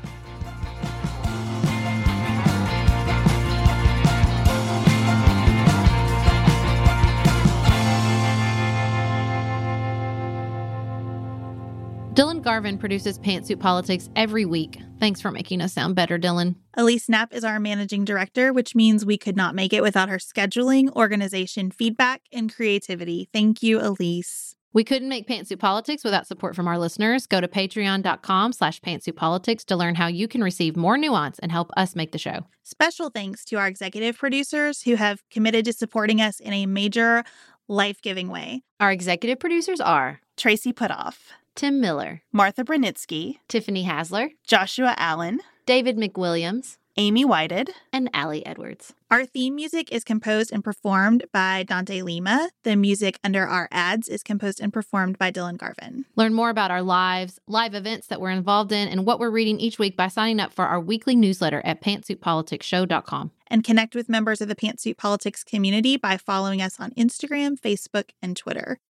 Dylan Garvin produces Pantsuit Politics every week. Thanks for making us sound better, Dylan. Elise Knapp is our managing director, which means we could not make it without her scheduling, organization, feedback, and creativity. Thank you, Elise. We couldn't make Pantsuit Politics without support from our listeners. Go to patreon.com slash pantsuitpolitics to learn how you can receive more nuance and help us make the show. Special thanks to our executive producers who have committed to supporting us in a major, life-giving way. Our executive producers are Tracy Putoff, Tim Miller, Martha Brunitsky, Tiffany Hasler, Joshua Allen, David McWilliams, Amy Whited, and Allie Edwards. Our theme music is composed and performed by Dante Lima. The music under our ads is composed and performed by Dylan Garvin. Learn more about our lives, live events that we're involved in, and what we're reading each week by signing up for our weekly newsletter at pantsuit politics show dot com. And connect with members of the Pantsuit Politics community by following us on Instagram, Facebook, and Twitter.